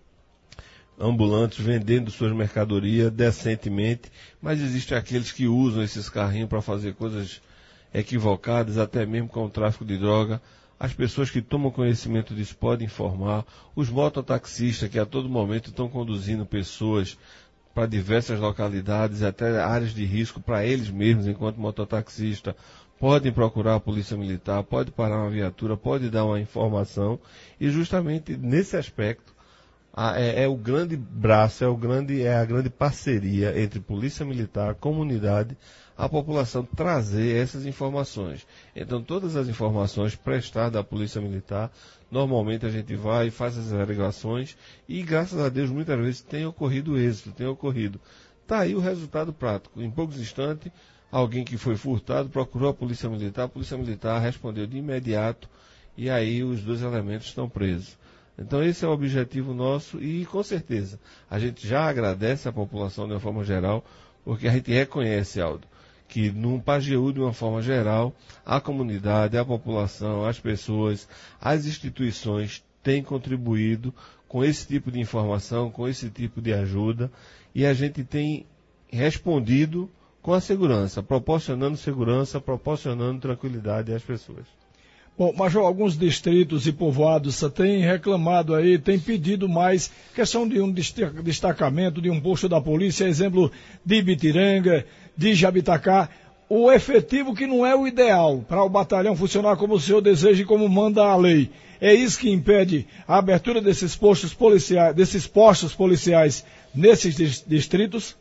ambulantes, vendendo suas mercadorias decentemente, mas existem aqueles que usam esses carrinhos para fazer coisas equivocadas, até mesmo com o tráfico de droga. As pessoas que tomam conhecimento disso podem informar. Os mototaxistas que a todo momento estão conduzindo pessoas para diversas localidades, até áreas de risco para eles mesmos, enquanto mototaxista, podem procurar a Polícia Militar, pode parar uma viatura, pode dar uma informação. E justamente nesse aspecto, a, é, é o grande braço, é, o grande, é a grande parceria entre Polícia Militar, comunidade, a população trazer essas informações. Então, todas as informações prestadas à Polícia Militar, normalmente a gente vai e faz as averiguações e, graças a Deus, muitas vezes tem ocorrido êxito, tem ocorrido. Está aí o resultado prático. Em poucos instantes, alguém que foi furtado procurou a Polícia Militar, a Polícia Militar respondeu de imediato e aí os dois elementos estão presos. Então, esse é o objetivo nosso e, com certeza, a gente já agradece à população de uma forma geral, porque a gente reconhece, Aldo, que no Pajeú, de uma forma geral, a comunidade, a população, as pessoas, as instituições têm contribuído com esse tipo de informação, com esse tipo de ajuda, e a gente tem respondido com a segurança, proporcionando segurança, proporcionando tranquilidade às pessoas. Bom, Major, alguns distritos e povoados têm reclamado aí, têm pedido mais questão de um destacamento, de um posto da polícia, exemplo de Ibitiranga, de Jabitacá, o efetivo que não é o ideal para o batalhão funcionar como o senhor deseja e como manda a lei. É isso que impede a abertura desses postos policiais, desses postos policiais nesses distritos?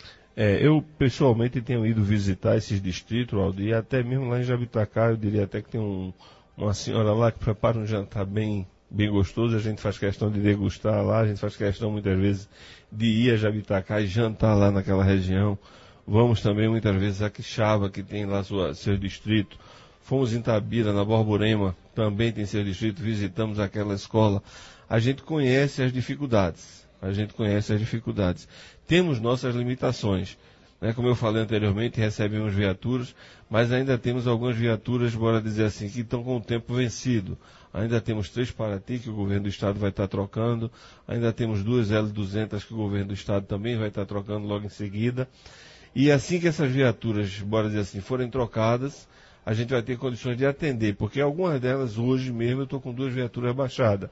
É, eu pessoalmente tenho ido visitar esses distritos, Aldo, e até mesmo lá em Jabitacá, eu diria até que tem um, uma senhora lá que prepara um jantar bem, bem gostoso, a gente faz questão de degustar lá, a gente faz questão muitas vezes de ir a Jabitacá e jantar lá naquela região. Vamos também muitas vezes a Quixaba, que tem lá sua, seu distrito. Fomos em Tabira, na Borborema, também tem seu distrito, visitamos aquela escola. A gente conhece as dificuldades, a gente conhece as dificuldades. Temos nossas limitações, né? Como eu falei anteriormente, recebemos viaturas, mas ainda temos algumas viaturas, bora dizer assim, que estão com o tempo vencido. Ainda temos três Paraty que o governo do estado vai estar trocando, ainda temos duas L duzentas que o governo do estado também vai estar trocando logo em seguida. E assim que essas viaturas, bora dizer assim, forem trocadas, a gente vai ter condições de atender, porque algumas delas hoje mesmo eu estou com duas viaturas baixadas.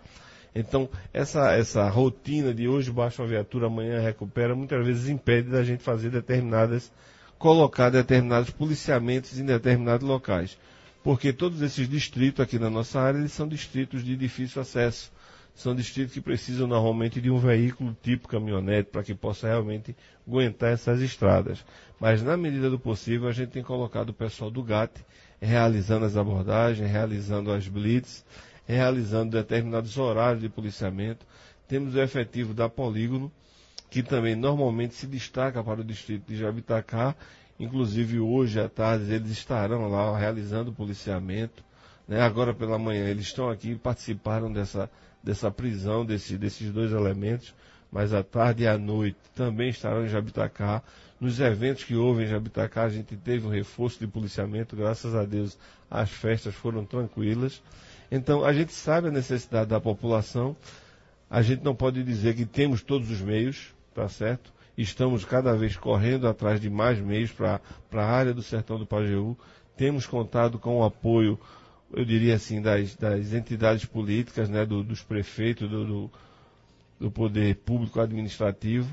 Então, essa, essa rotina de hoje baixa uma viatura, amanhã recupera, muitas vezes impede da gente fazer determinadas, colocar determinados policiamentos em determinados locais. Porque todos esses distritos aqui na nossa área, eles são distritos de difícil acesso. São distritos que precisam normalmente de um veículo tipo caminhonete para que possa realmente aguentar essas estradas. Mas na medida do possível a gente tem colocado o pessoal do G A T realizando as abordagens, realizando as blitz, realizando determinados horários de policiamento. Temos o efetivo da Polígono, que também normalmente se destaca para o distrito de Jabitacá. Inclusive hoje à tarde eles estarão lá realizando o policiamento. Né? Agora pela manhã eles estão aqui, participaram dessa, dessa prisão desse, desses dois elementos, mas à tarde e à noite também estarão em Jabitacá. Nos eventos que houve em Jabitacá a gente teve um reforço de policiamento, graças a Deus as festas foram tranquilas. Então a gente sabe a necessidade da população, a gente não pode dizer que temos todos os meios, tá certo? Estamos cada vez correndo atrás de mais meios para a área do Sertão do Pajeú. Temos contado com o apoio, eu diria assim, das, das entidades políticas, né, do, dos prefeitos, do, do, do poder público administrativo.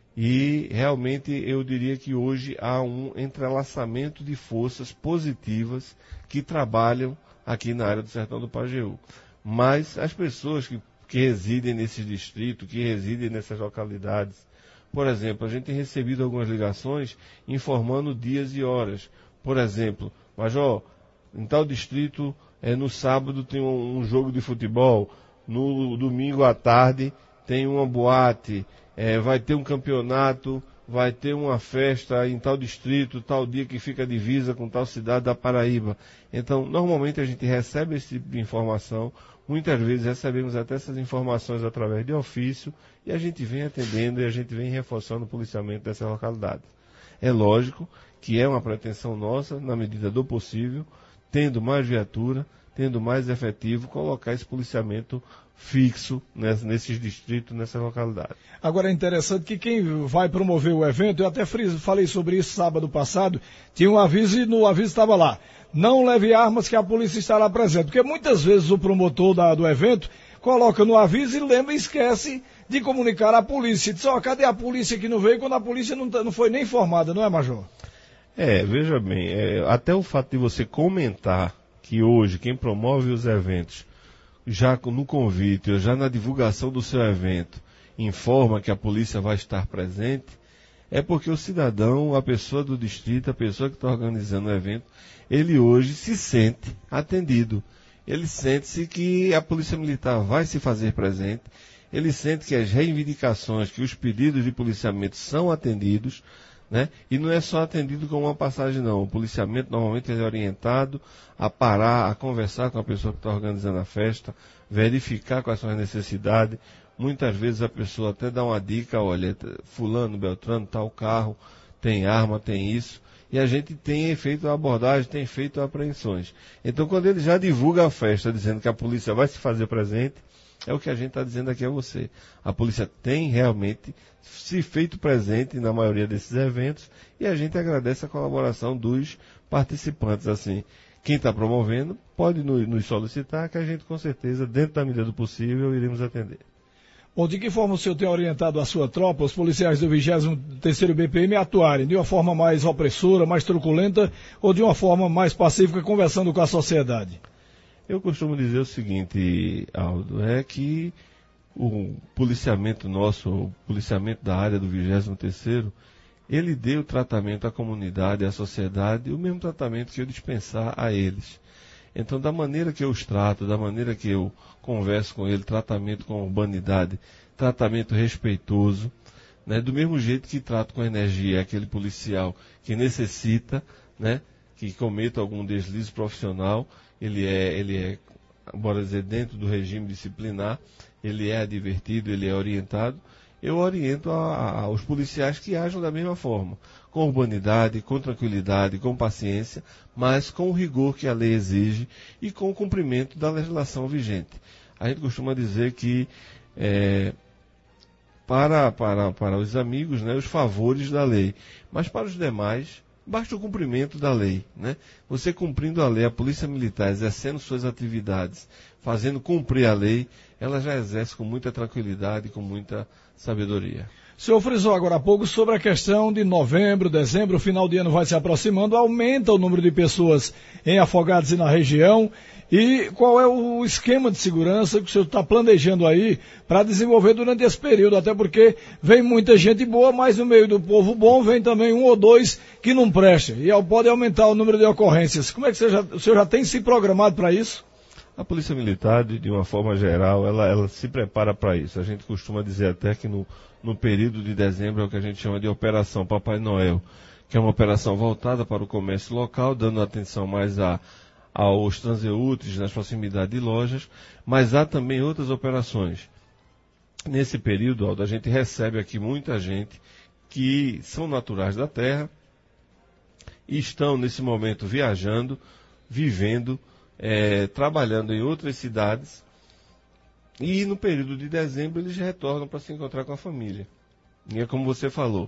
E realmente eu diria que hoje há um entrelaçamento de forças positivas que trabalham aqui na área do Sertão do Pajeú. Mas as pessoas que, que residem nesses distritos, que residem nessas localidades, por exemplo, a gente tem recebido algumas ligações informando dias e horas. Por exemplo, Major, em tal distrito, é, no sábado tem um, um jogo de futebol, no domingo à tarde tem uma boate, é, vai ter um campeonato, vai ter uma festa em tal distrito, tal dia que fica divisa com tal cidade da Paraíba. Então, normalmente a gente recebe esse tipo de informação, muitas vezes recebemos até essas informações através de ofício, e a gente vem atendendo e a gente vem reforçando o policiamento dessa localidade. É lógico que é uma pretensão nossa, na medida do possível, tendo mais viatura, tendo mais efetivo, colocar esse policiamento fixo nesses distritos, nessa localidade. Agora é interessante que quem vai promover o evento, eu até falei sobre isso sábado passado, tinha um aviso e no aviso estava lá, não leve armas que a polícia estará presente, porque muitas vezes o promotor da, do evento coloca no aviso e lembra e esquece de comunicar à polícia. Diz, ó, cadê a polícia que não veio quando a polícia não, não foi nem informada, não é, Major? É, veja bem, é, até o fato de você comentar que hoje quem promove os eventos, já no convite ou já na divulgação do seu evento, informa que a polícia vai estar presente, é porque o cidadão, a pessoa do distrito, a pessoa que está organizando o evento, ele hoje se sente atendido. Ele sente-se que a Polícia Militar vai se fazer presente, ele sente que as reivindicações, que os pedidos de policiamento são atendidos, né? E não é só atendido com uma passagem, não. O policiamento normalmente é orientado a parar, a conversar com a pessoa que está organizando a festa, verificar quais são as necessidades. Muitas vezes a pessoa até dá uma dica, olha, fulano, beltrano, tal carro, tem arma, tem isso. E a gente tem feito a abordagem, tem feito apreensões. Então, quando ele já divulga a festa, dizendo que a polícia vai se fazer presente, é o que a gente está dizendo aqui a você. A polícia tem realmente se feito presente na maioria desses eventos e a gente agradece a colaboração dos participantes. Assim, quem está promovendo pode nos, nos solicitar, que a gente com certeza, dentro da medida do possível, iremos atender. Bom, de que forma o senhor tem orientado a sua tropa, os policiais do vigésimo terceiro B P M, a atuarem? De uma forma mais opressora, mais truculenta ou de uma forma mais pacífica, conversando com a sociedade? Eu costumo dizer o seguinte, Aldo, é que o policiamento nosso, o policiamento da área do vigésimo terceiro, ele deu tratamento à comunidade, à sociedade, o mesmo tratamento que eu dispensar a eles. Então, da maneira que eu os trato, da maneira que eu converso com ele, tratamento com urbanidade, tratamento respeitoso, né, do mesmo jeito que trato com energia aquele policial que necessita, né, que cometa algum deslize profissional, ele é, ele é, bora dizer, dentro do regime disciplinar, ele é advertido, ele é orientado. Eu oriento a, a, aos policiais que ajam da mesma forma, com urbanidade, com tranquilidade, com paciência, mas com o rigor que a lei exige e com o cumprimento da legislação vigente. A gente costuma dizer que é, para, para, para os amigos, né, os favores da lei, mas para os demais, Basta o cumprimento da lei, né? Você cumprindo a lei, a Polícia Militar exercendo suas atividades, fazendo cumprir a lei, ela já exerce com muita tranquilidade e com muita sabedoria. O senhor frisou agora há pouco sobre a questão de novembro, dezembro, o final de ano vai se aproximando, aumenta o número de pessoas em Afogados e na região. E qual é o esquema de segurança que o senhor está planejando aí para desenvolver durante esse período? Até porque vem muita gente boa, mas no meio do povo bom vem também um ou dois que não presta. E pode aumentar o número de ocorrências. Como é que você já, o senhor já tem se programado para isso? A Polícia Militar, de uma forma geral, ela, ela se prepara para isso. A gente costuma dizer até que no, no período de dezembro é o que a gente chama de Operação Papai Noel, que é uma operação voltada para o comércio local, dando atenção mais a, aos transeúntes nas proximidades de lojas, mas há também outras operações. Nesse período, Aldo, a gente recebe aqui muita gente que são naturais da terra e estão nesse momento viajando, vivendo, É, trabalhando em outras cidades, e no período de dezembro eles retornam para se encontrar com a família. E é como você falou,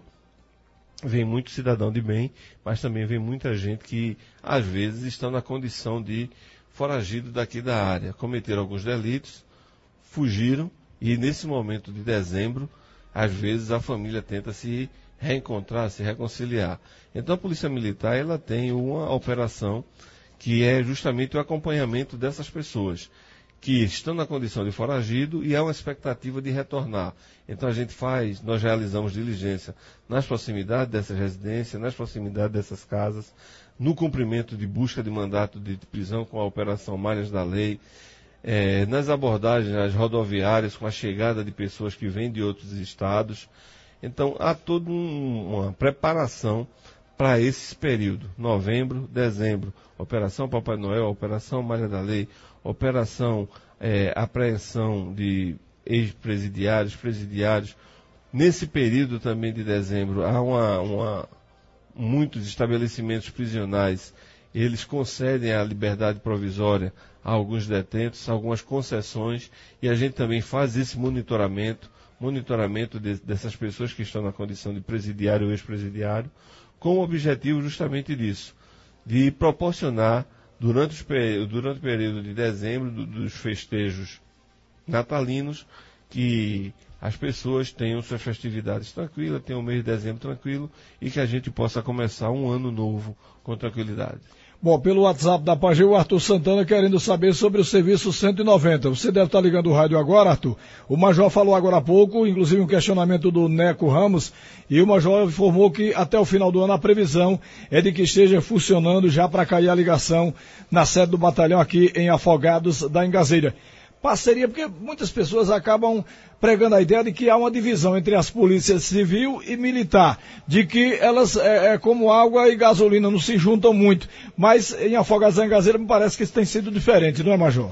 vem muito cidadão de bem, mas também vem muita gente que às vezes estão na condição de foragido daqui da área, cometeram alguns delitos, fugiram, e nesse momento de dezembro, às vezes a família tenta se reencontrar, se reconciliar. Então a Polícia Militar ela tem uma operação que é justamente o acompanhamento dessas pessoas que estão na condição de foragido e há uma expectativa de retornar. Então a gente faz, nós realizamos diligência nas proximidades dessas residências, nas proximidades dessas casas, no cumprimento de busca de mandato de prisão com a Operação Malhas da Lei, é, nas abordagens nas rodoviárias com a chegada de pessoas que vêm de outros estados. Então há toda um, uma preparação para esse período, novembro, dezembro, Operação Papai Noel, Operação Malha da Lei, Operação é, Apreensão de ex-presidiários, presidiários. Nesse período também de dezembro, há uma, uma, muitos estabelecimentos prisionais, eles concedem a liberdade provisória a alguns detentos, algumas concessões, e a gente também faz esse monitoramento, monitoramento de, dessas pessoas que estão na condição de presidiário ou ex-presidiário, com o objetivo justamente disso, de proporcionar, durante, os, durante o período de dezembro, do, dos festejos natalinos, que as pessoas tenham suas festividades tranquilas, tenham o mês de dezembro tranquilo e que a gente possa começar um ano novo com tranquilidade. Bom, pelo WhatsApp da Pageu, o Arthur Santana querendo saber sobre o serviço cento e noventa. Você deve estar ligando o rádio agora, Arthur. O Major falou agora há pouco, inclusive um questionamento do Neco Ramos, e o Major informou que até o final do ano a previsão é de que esteja funcionando já para cair a ligação na sede do batalhão aqui em Afogados da Engazeira. Parceria, porque muitas pessoas acabam pregando a ideia de que há uma divisão entre as polícias civil e militar, de que elas é, é como água e gasolina, não se juntam muito, mas em Afogados da Engazeira me parece que isso tem sido diferente, não é, Major?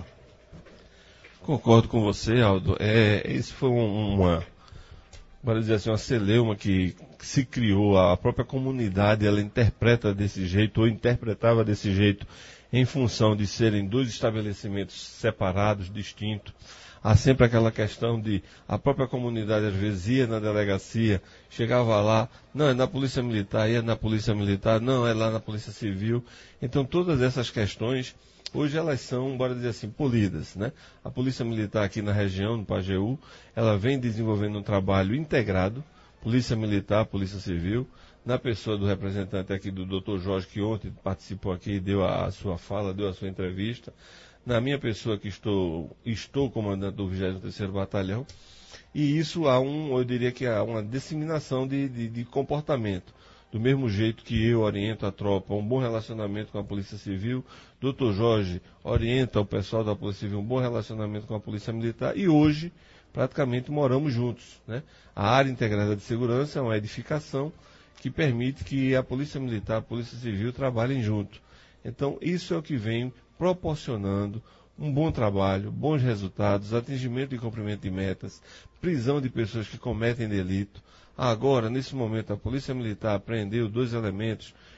Concordo com você, Aldo. É, isso foi uma, para dizer assim, uma celeuma que, que se criou, a própria comunidade, ela interpreta desse jeito, ou interpretava desse jeito, em função de serem dois estabelecimentos separados, distintos. Há sempre aquela questão de a própria comunidade às vezes ia na delegacia, chegava lá, não, é na Polícia Militar, ia na Polícia Militar, não, é lá na Polícia Civil. Então todas essas questões, hoje elas são, bora dizer assim, polidas, né? A Polícia Militar aqui na região, no Pajeú, ela vem desenvolvendo um trabalho integrado, Polícia Militar, Polícia Civil, na pessoa do representante aqui do doutor Jorge, que ontem participou aqui e deu a, a sua fala, deu a sua entrevista, na minha pessoa que estou, estou comandante do vigésimo terceiro Batalhão, e isso há um, eu diria que há uma disseminação de, de, de comportamento. Do mesmo jeito que eu oriento a tropa, um bom relacionamento com a Polícia Civil, doutor Jorge orienta o pessoal da Polícia Civil, um bom relacionamento com a Polícia Militar, e hoje praticamente moramos juntos, né? A área integrada de segurança é uma edificação que permite que a Polícia Militar e a Polícia Civil trabalhem junto. Então, isso é o que vem proporcionando um bom trabalho, bons resultados, atingimento e cumprimento de metas, prisão de pessoas que cometem delito. Agora, nesse momento, a Polícia Militar apreendeu dois elementos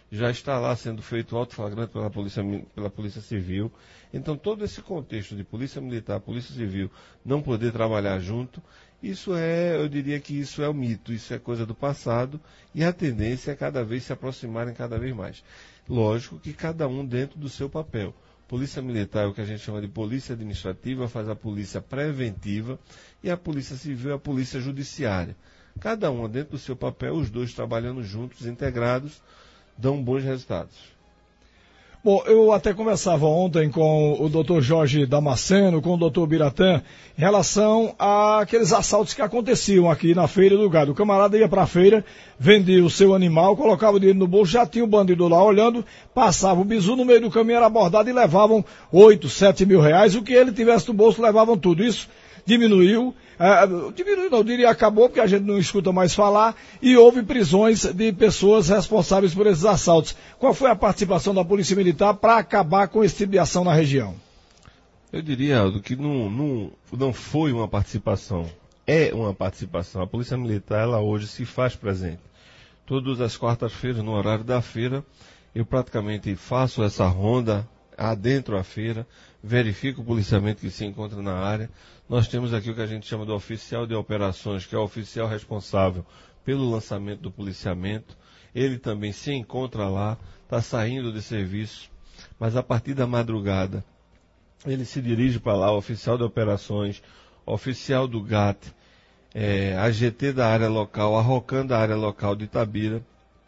já está lá sendo feito auto-flagrante pela polícia, pela polícia Civil. Então, todo esse contexto de Polícia Militar, Polícia Civil não poder trabalhar junto, isso é, eu diria que isso é o mito, isso é coisa do passado, e a tendência é cada vez se aproximarem cada vez mais. Lógico que cada um dentro do seu papel. Polícia Militar é o que a gente chama de polícia administrativa, faz a polícia preventiva, e a Polícia Civil é a polícia judiciária. Cada um dentro do seu papel, os dois trabalhando juntos, integrados, dão bons resultados. Bom, eu até conversava ontem com o doutor Jorge Damasceno, com o doutor Biratã, em relação àqueles assaltos que aconteciam aqui na Feira do Gado. O camarada ia para a feira, vendia o seu animal, colocava o dinheiro no bolso, já tinha o bandido lá olhando, passava o bizu, no meio do caminho era abordado e levavam oito, sete mil reais, o que ele tivesse no bolso levavam tudo. Isso diminuiu, é, diminuiu não, eu diria acabou, porque a gente não escuta mais falar, e houve prisões de pessoas responsáveis por esses assaltos. Qual foi a participação da Polícia Militar para acabar com esse tipo de ação na região? Eu diria, Aldo, que não, não, não foi uma participação, é uma participação. A Polícia Militar, ela hoje se faz presente. Todas as quartas-feiras, no horário da feira, eu praticamente faço essa ronda adentro à feira, verifico o policiamento que se encontra na área. Nós temos aqui o que a gente chama de oficial de operações, que é o oficial responsável pelo lançamento do policiamento. Ele também se encontra lá, está saindo de serviço, mas a partir da madrugada ele se dirige para lá, o oficial de operações, oficial do G A T, é, a G T da área local, a ROCAN da área local de Itabira,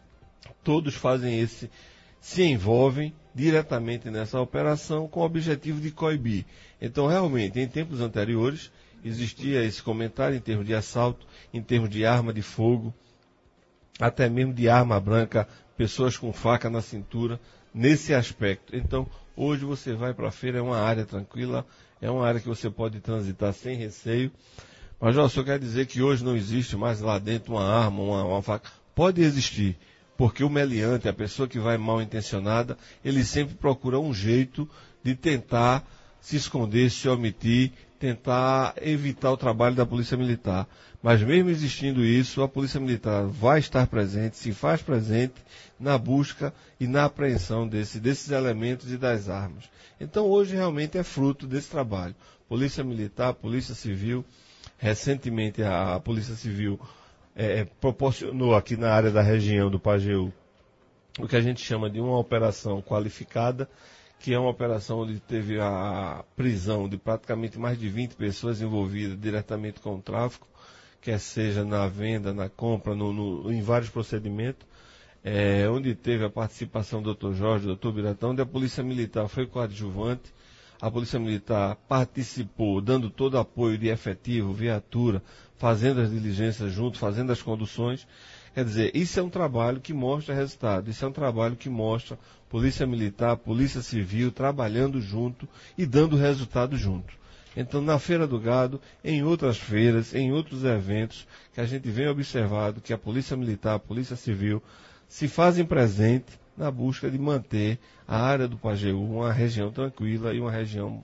todos fazem esse, se envolvem diretamente nessa operação com o objetivo de coibir. Então, realmente, em tempos anteriores, existia esse comentário em termos de assalto, em termos de arma de fogo, até mesmo de arma branca, pessoas com faca na cintura, nesse aspecto. Então, hoje você vai para a feira, é uma área tranquila, é uma área que você pode transitar sem receio. Mas, ó, só quer dizer que hoje não existe mais lá dentro uma arma, uma, uma faca. Pode existir. Porque o meliante, a pessoa que vai mal intencionada, ele sempre procura um jeito de tentar se esconder, se omitir, tentar evitar o trabalho da Polícia Militar. Mas mesmo existindo isso, a Polícia Militar vai estar presente, se faz presente na busca e na apreensão desse, desses elementos e das armas. Então hoje realmente é fruto desse trabalho. Polícia Militar, Polícia Civil, recentemente a, a Polícia Civil É, proporcionou aqui na área da região do Pajeú o que a gente chama de uma operação qualificada, que é uma operação onde teve a prisão de praticamente mais de vinte pessoas envolvidas diretamente com o tráfico, quer seja na venda, na compra, no, no, em vários procedimentos, é, onde teve a participação do doutor Jorge, do doutor Biratão, onde a Polícia Militar foi coadjuvante. A Polícia Militar participou, dando todo apoio de efetivo, viatura, fazendo as diligências junto, fazendo as conduções. Quer dizer, isso é um trabalho que mostra resultado, isso é um trabalho que mostra Polícia Militar, Polícia Civil, trabalhando junto e dando resultado junto. Então, na Feira do Gado, em outras feiras, em outros eventos, que a gente vem observado que a Polícia Militar, a Polícia Civil, se fazem presente na busca de manter a área do Pajeú uma região tranquila e uma região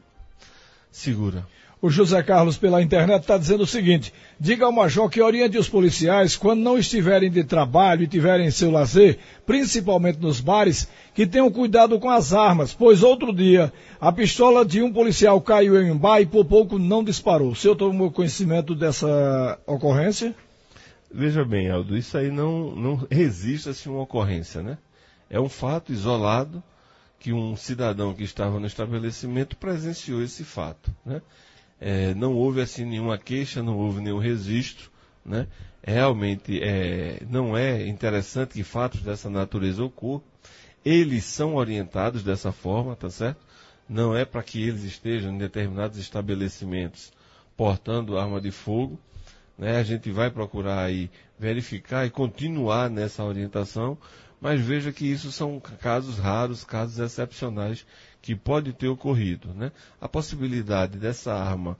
segura. O José Carlos, pela internet, está dizendo o seguinte: diga ao Major que oriente os policiais, quando não estiverem de trabalho e tiverem seu lazer, principalmente nos bares, que tenham cuidado com as armas, pois outro dia a pistola de um policial caiu em um bar e por pouco não disparou. O senhor tomou conhecimento dessa ocorrência? Veja bem, Aldo, isso aí não, não resiste-se uma ocorrência, né? É um fato isolado que um cidadão que estava no estabelecimento presenciou esse fato, né? É, não houve assim nenhuma queixa, não houve nenhum registro, né? Realmente é, não é interessante que fatos dessa natureza ocorram. Eles são orientados dessa forma, tá certo? Não é para que eles estejam em determinados estabelecimentos portando arma de fogo, né? A gente vai procurar aí verificar e continuar nessa orientação, mas veja que isso são casos raros, casos excepcionais que pode ter ocorrido, né? A possibilidade dessa arma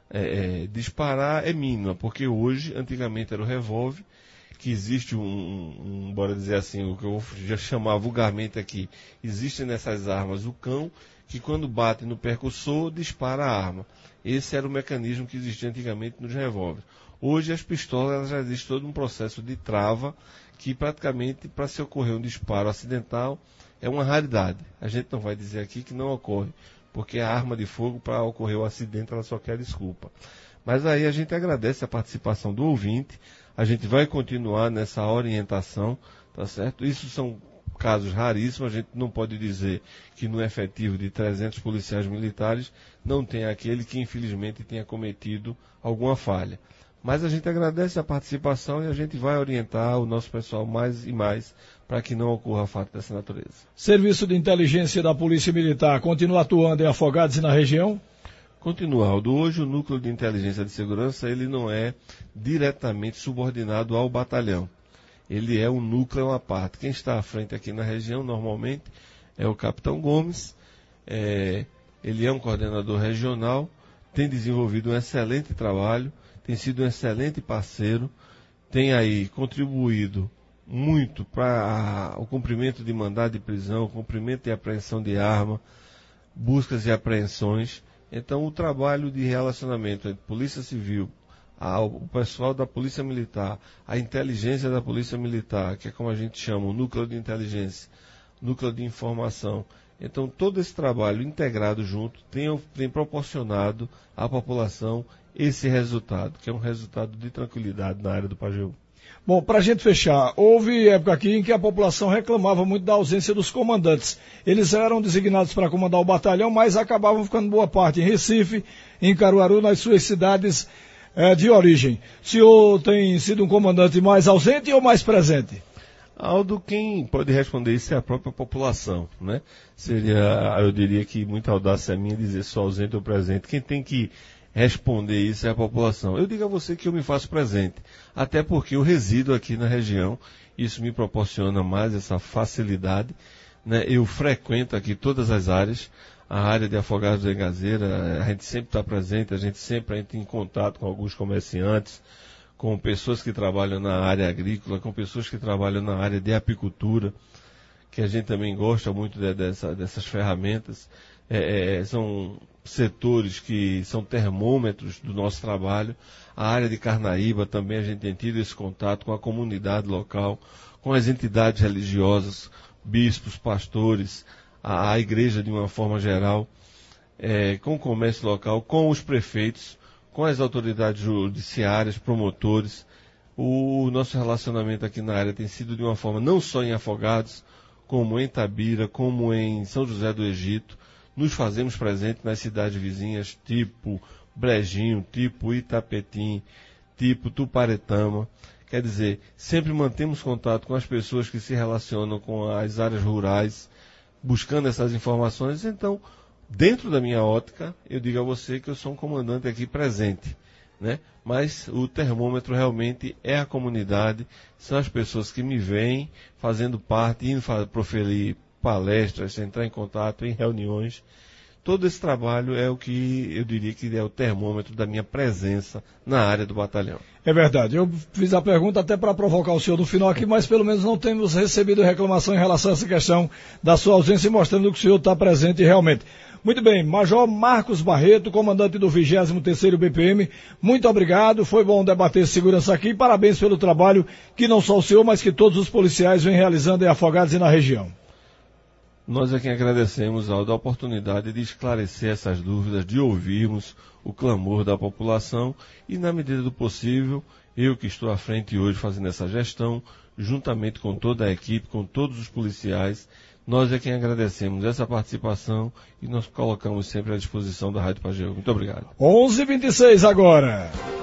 é, é, disparar é mínima, porque hoje, antigamente era o revólver, que existe um, um, um, bora dizer assim, o que eu vou já chamar vulgarmente aqui, existe nessas armas o cão, que quando bate no percussor, dispara a arma. Esse era o mecanismo que existia antigamente nos revólveres. Hoje as pistolas já existe todo um processo de trava que praticamente para se ocorrer um disparo acidental é uma raridade. A gente não vai dizer aqui que não ocorre, porque a arma de fogo para ocorrer o acidente ela só quer desculpa. Mas aí a gente agradece a participação do ouvinte, a gente vai continuar nessa orientação, tá certo? Isso são casos raríssimos, a gente não pode dizer que no efetivo de trezentos policiais militares não tem aquele que infelizmente tenha cometido alguma falha. Mas a gente agradece a participação e a gente vai orientar o nosso pessoal mais e mais para que não ocorra fato dessa natureza. Serviço de inteligência da Polícia Militar continua atuando em Afogados e na região? Continua, Aldo. Hoje o Núcleo de Inteligência de Segurança ele não é diretamente subordinado ao batalhão. Ele é um núcleo à parte. Quem está à frente aqui na região normalmente é o Capitão Gomes. É, ele é um coordenador regional, tem desenvolvido um excelente trabalho, tem sido um excelente parceiro, tem aí contribuído muito para o cumprimento de mandado de prisão, cumprimento de apreensão de arma, buscas e apreensões. Então o trabalho de relacionamento entre Polícia Civil, ao, o pessoal da Polícia Militar, a inteligência da Polícia Militar, que é como a gente chama, o núcleo de inteligência, núcleo de informação. Então todo esse trabalho integrado junto tem, tem proporcionado à população esse resultado, que é um resultado de tranquilidade na área do Pajeú. Bom, para a gente fechar, houve época aqui em que a população reclamava muito da ausência dos comandantes. Eles eram designados para comandar o batalhão, mas acabavam ficando boa parte em Recife, em Caruaru, nas suas cidades eh, de origem. O senhor tem sido um comandante mais ausente ou mais presente? Aldo, quem pode responder isso é a própria população, né? Seria, eu diria que muita audácia minha dizer só ausente ou presente. Quem tem que responder isso é a população. Eu digo a você que eu me faço presente, até porque eu resido aqui na região, isso me proporciona mais essa facilidade, né? Eu frequento aqui todas as áreas, a área de Afogados da Engazeira, a gente sempre está presente, a gente sempre entra em contato com alguns comerciantes, com pessoas que trabalham na área agrícola, com pessoas que trabalham na área de apicultura, que a gente também gosta muito de, dessa, dessas ferramentas. É, é, são setores que são termômetros do nosso trabalho. A área de Carnaíba também a gente tem tido esse contato com a comunidade local, com as entidades religiosas, bispos, pastores, a, a igreja de uma forma geral, é, com o comércio local, com os prefeitos, com as autoridades judiciárias, promotores. O nosso relacionamento aqui na área tem sido de uma forma não só em Afogados, como em Tabira, como em São José do Egito. Nos fazemos presente nas cidades vizinhas, tipo Brejinho, tipo Itapetim, tipo Tuparetama. Quer dizer, sempre mantemos contato com as pessoas que se relacionam com as áreas rurais, buscando essas informações. Então, dentro da minha ótica, eu digo a você que eu sou um comandante aqui presente, né? Mas o termômetro realmente é a comunidade, são as pessoas que me veem fazendo parte, indo proferir palestras, entrar em contato em reuniões. Todo esse trabalho é o que eu diria que é o termômetro da minha presença na área do batalhão. É verdade. Eu fiz a pergunta até para provocar o senhor no final aqui, mas pelo menos não temos recebido reclamação em relação a essa questão da sua ausência, mostrando que o senhor está presente realmente. Muito bem, Major Marcos Barreto, comandante do vigésimo terceiro B P M, muito obrigado, foi bom debater segurança aqui e parabéns pelo trabalho que não só o senhor, mas que todos os policiais vêm realizando em Afogados e na região. Nós é quem agradecemos, Aldo, a oportunidade de esclarecer essas dúvidas, de ouvirmos o clamor da população e, na medida do possível, eu que estou à frente hoje fazendo essa gestão, juntamente com toda a equipe, com todos os policiais, nós é quem agradecemos essa participação e nós colocamos sempre à disposição da Rádio Pajeú. Muito obrigado. onze e vinte e seis agora.